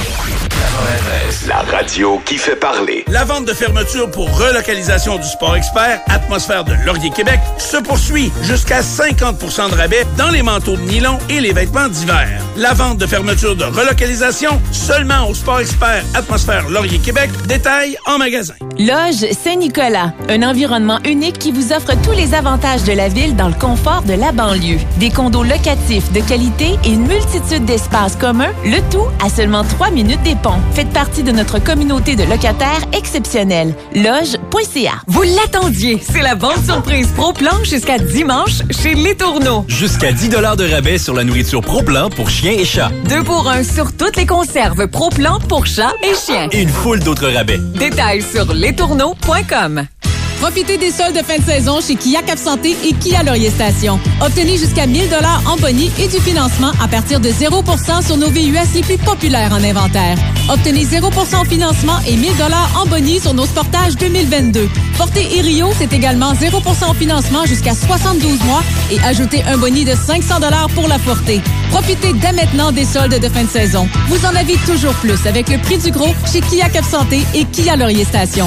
La radio qui fait parler. La vente de fermeture pour relocalisation du Sport Expert, Atmosphère de Laurier-Québec, se poursuit jusqu'à cinquante pour cent de rabais dans les manteaux de nylon et les vêtements d'hiver. La vente de fermeture de relocalisation seulement au Sport Expert, Atmosphère Laurier-Québec, détail en magasin. Loge Saint-Nicolas, un environnement unique qui vous offre tous les avantages de la ville dans le confort de la banlieue. Des condos locatifs de qualité et une multitude d'espaces communs, le tout à seulement trois minutes des ponts. Faites partie de notre communauté de locataires exceptionnels. Loge point c a. Vous l'attendiez, c'est la vente surprise Pro-Plan jusqu'à dimanche chez Les Tourneaux. Jusqu'à dix dollars de rabais sur la nourriture Pro-Plan pour chiens et chats. Deux pour un sur toutes les conserves Pro-Plan pour chats et chiens. Et une foule d'autres rabais. Détails sur les tourneaux point com. Profitez des soldes de fin de saison chez Kia Cap Santé et Kia Laurier Station. Obtenez jusqu'à mille dollars en boni et du financement à partir de zéro pour cent sur nos V U S les plus populaires en inventaire. Obtenez zéro pour cent en financement et mille dollars en boni sur nos Sportage deux mille vingt-deux. Portée et Rio, c'est également zéro pour cent en financement jusqu'à soixante-douze mois et ajoutez un boni de cinq cents dollars pour la Portée. Profitez dès maintenant des soldes de fin de saison. Vous en avez toujours plus avec le prix du gros chez Kia Cap Santé et Kia Laurier Station.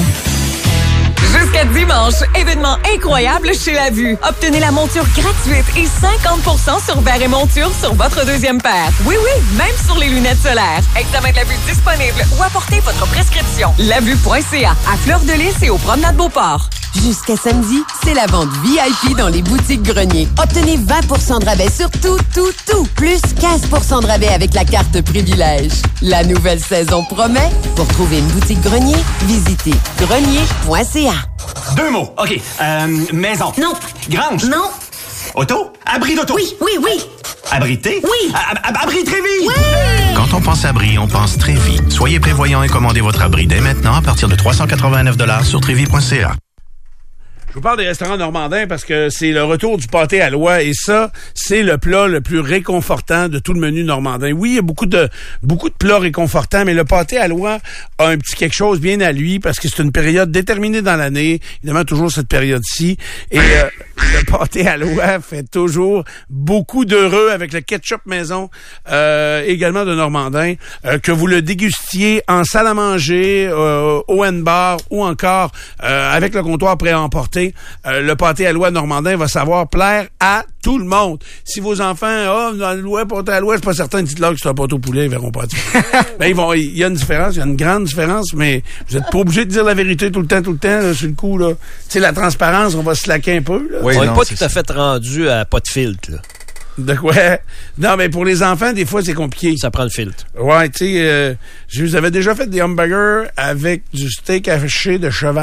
Jusqu'à dimanche, événement incroyable chez La Vue. Obtenez la monture gratuite et cinquante pour cent sur verre et monture sur votre deuxième paire. Oui, oui, même sur les lunettes solaires. Examen de la vue disponible ou apportez votre prescription. la vue point c a, à Fleur-de-Lys et au Promenade Beauport. Jusqu'à samedi, c'est la vente V I P dans les boutiques Grenier. Obtenez vingt pour cent de rabais sur tout, tout, tout. Plus quinze pour cent de rabais avec la carte Privilège. La nouvelle saison promet. Pour trouver une boutique Grenier, visitez grenier point c a. Deux mots. OK. Euh, maison. Non. Grange. Non. Auto. Abri d'auto. Oui, oui, oui. Abrité. Oui. Ab- ab- abri Trévis. Oui. Quand on pense abri, on pense Trévis. Soyez prévoyants et commandez votre abri dès maintenant à partir de trois cent quatre-vingt-neuf dollars sur trévis point c a. Je vous parle des restaurants normandins parce que c'est le retour du pâté à l'oie et ça, c'est le plat le plus réconfortant de tout le menu normandin. Oui, il y a beaucoup de beaucoup de plats réconfortants, mais le pâté à l'oie a un petit quelque chose bien à lui parce que c'est une période déterminée dans l'année, évidemment toujours cette période-ci. Et euh, le pâté à l'oie fait toujours beaucoup d'heureux avec le ketchup maison, euh, également de Normandin, euh, que vous le dégustiez en salle à manger, euh, au N-bar ou encore euh, avec le comptoir prêt à emporter. Euh, le pâté à l'oie Normandin va savoir plaire à tout le monde. Si vos enfants, ah, oh, dans l'oie, pâté à l'oie, c'est pas certain, dites-leur que c'est un pâté au poulet, ils verront pas. Ben, ils vont, il y a une différence, il y a une grande différence, mais vous êtes pas obligé de dire la vérité tout le temps, tout le temps, là, sur le coup, là. Tu sais, la transparence, on va se slacker un peu, là. Oui, on n'est pas tout à ça. fait rendu à pas de filtre, là. De quoi? Non, mais pour les enfants, des fois, c'est compliqué. Ça prend le filtre. Ouais, tu sais, euh, je vous avais déjà fait des hamburgers avec du steak haché de cheval.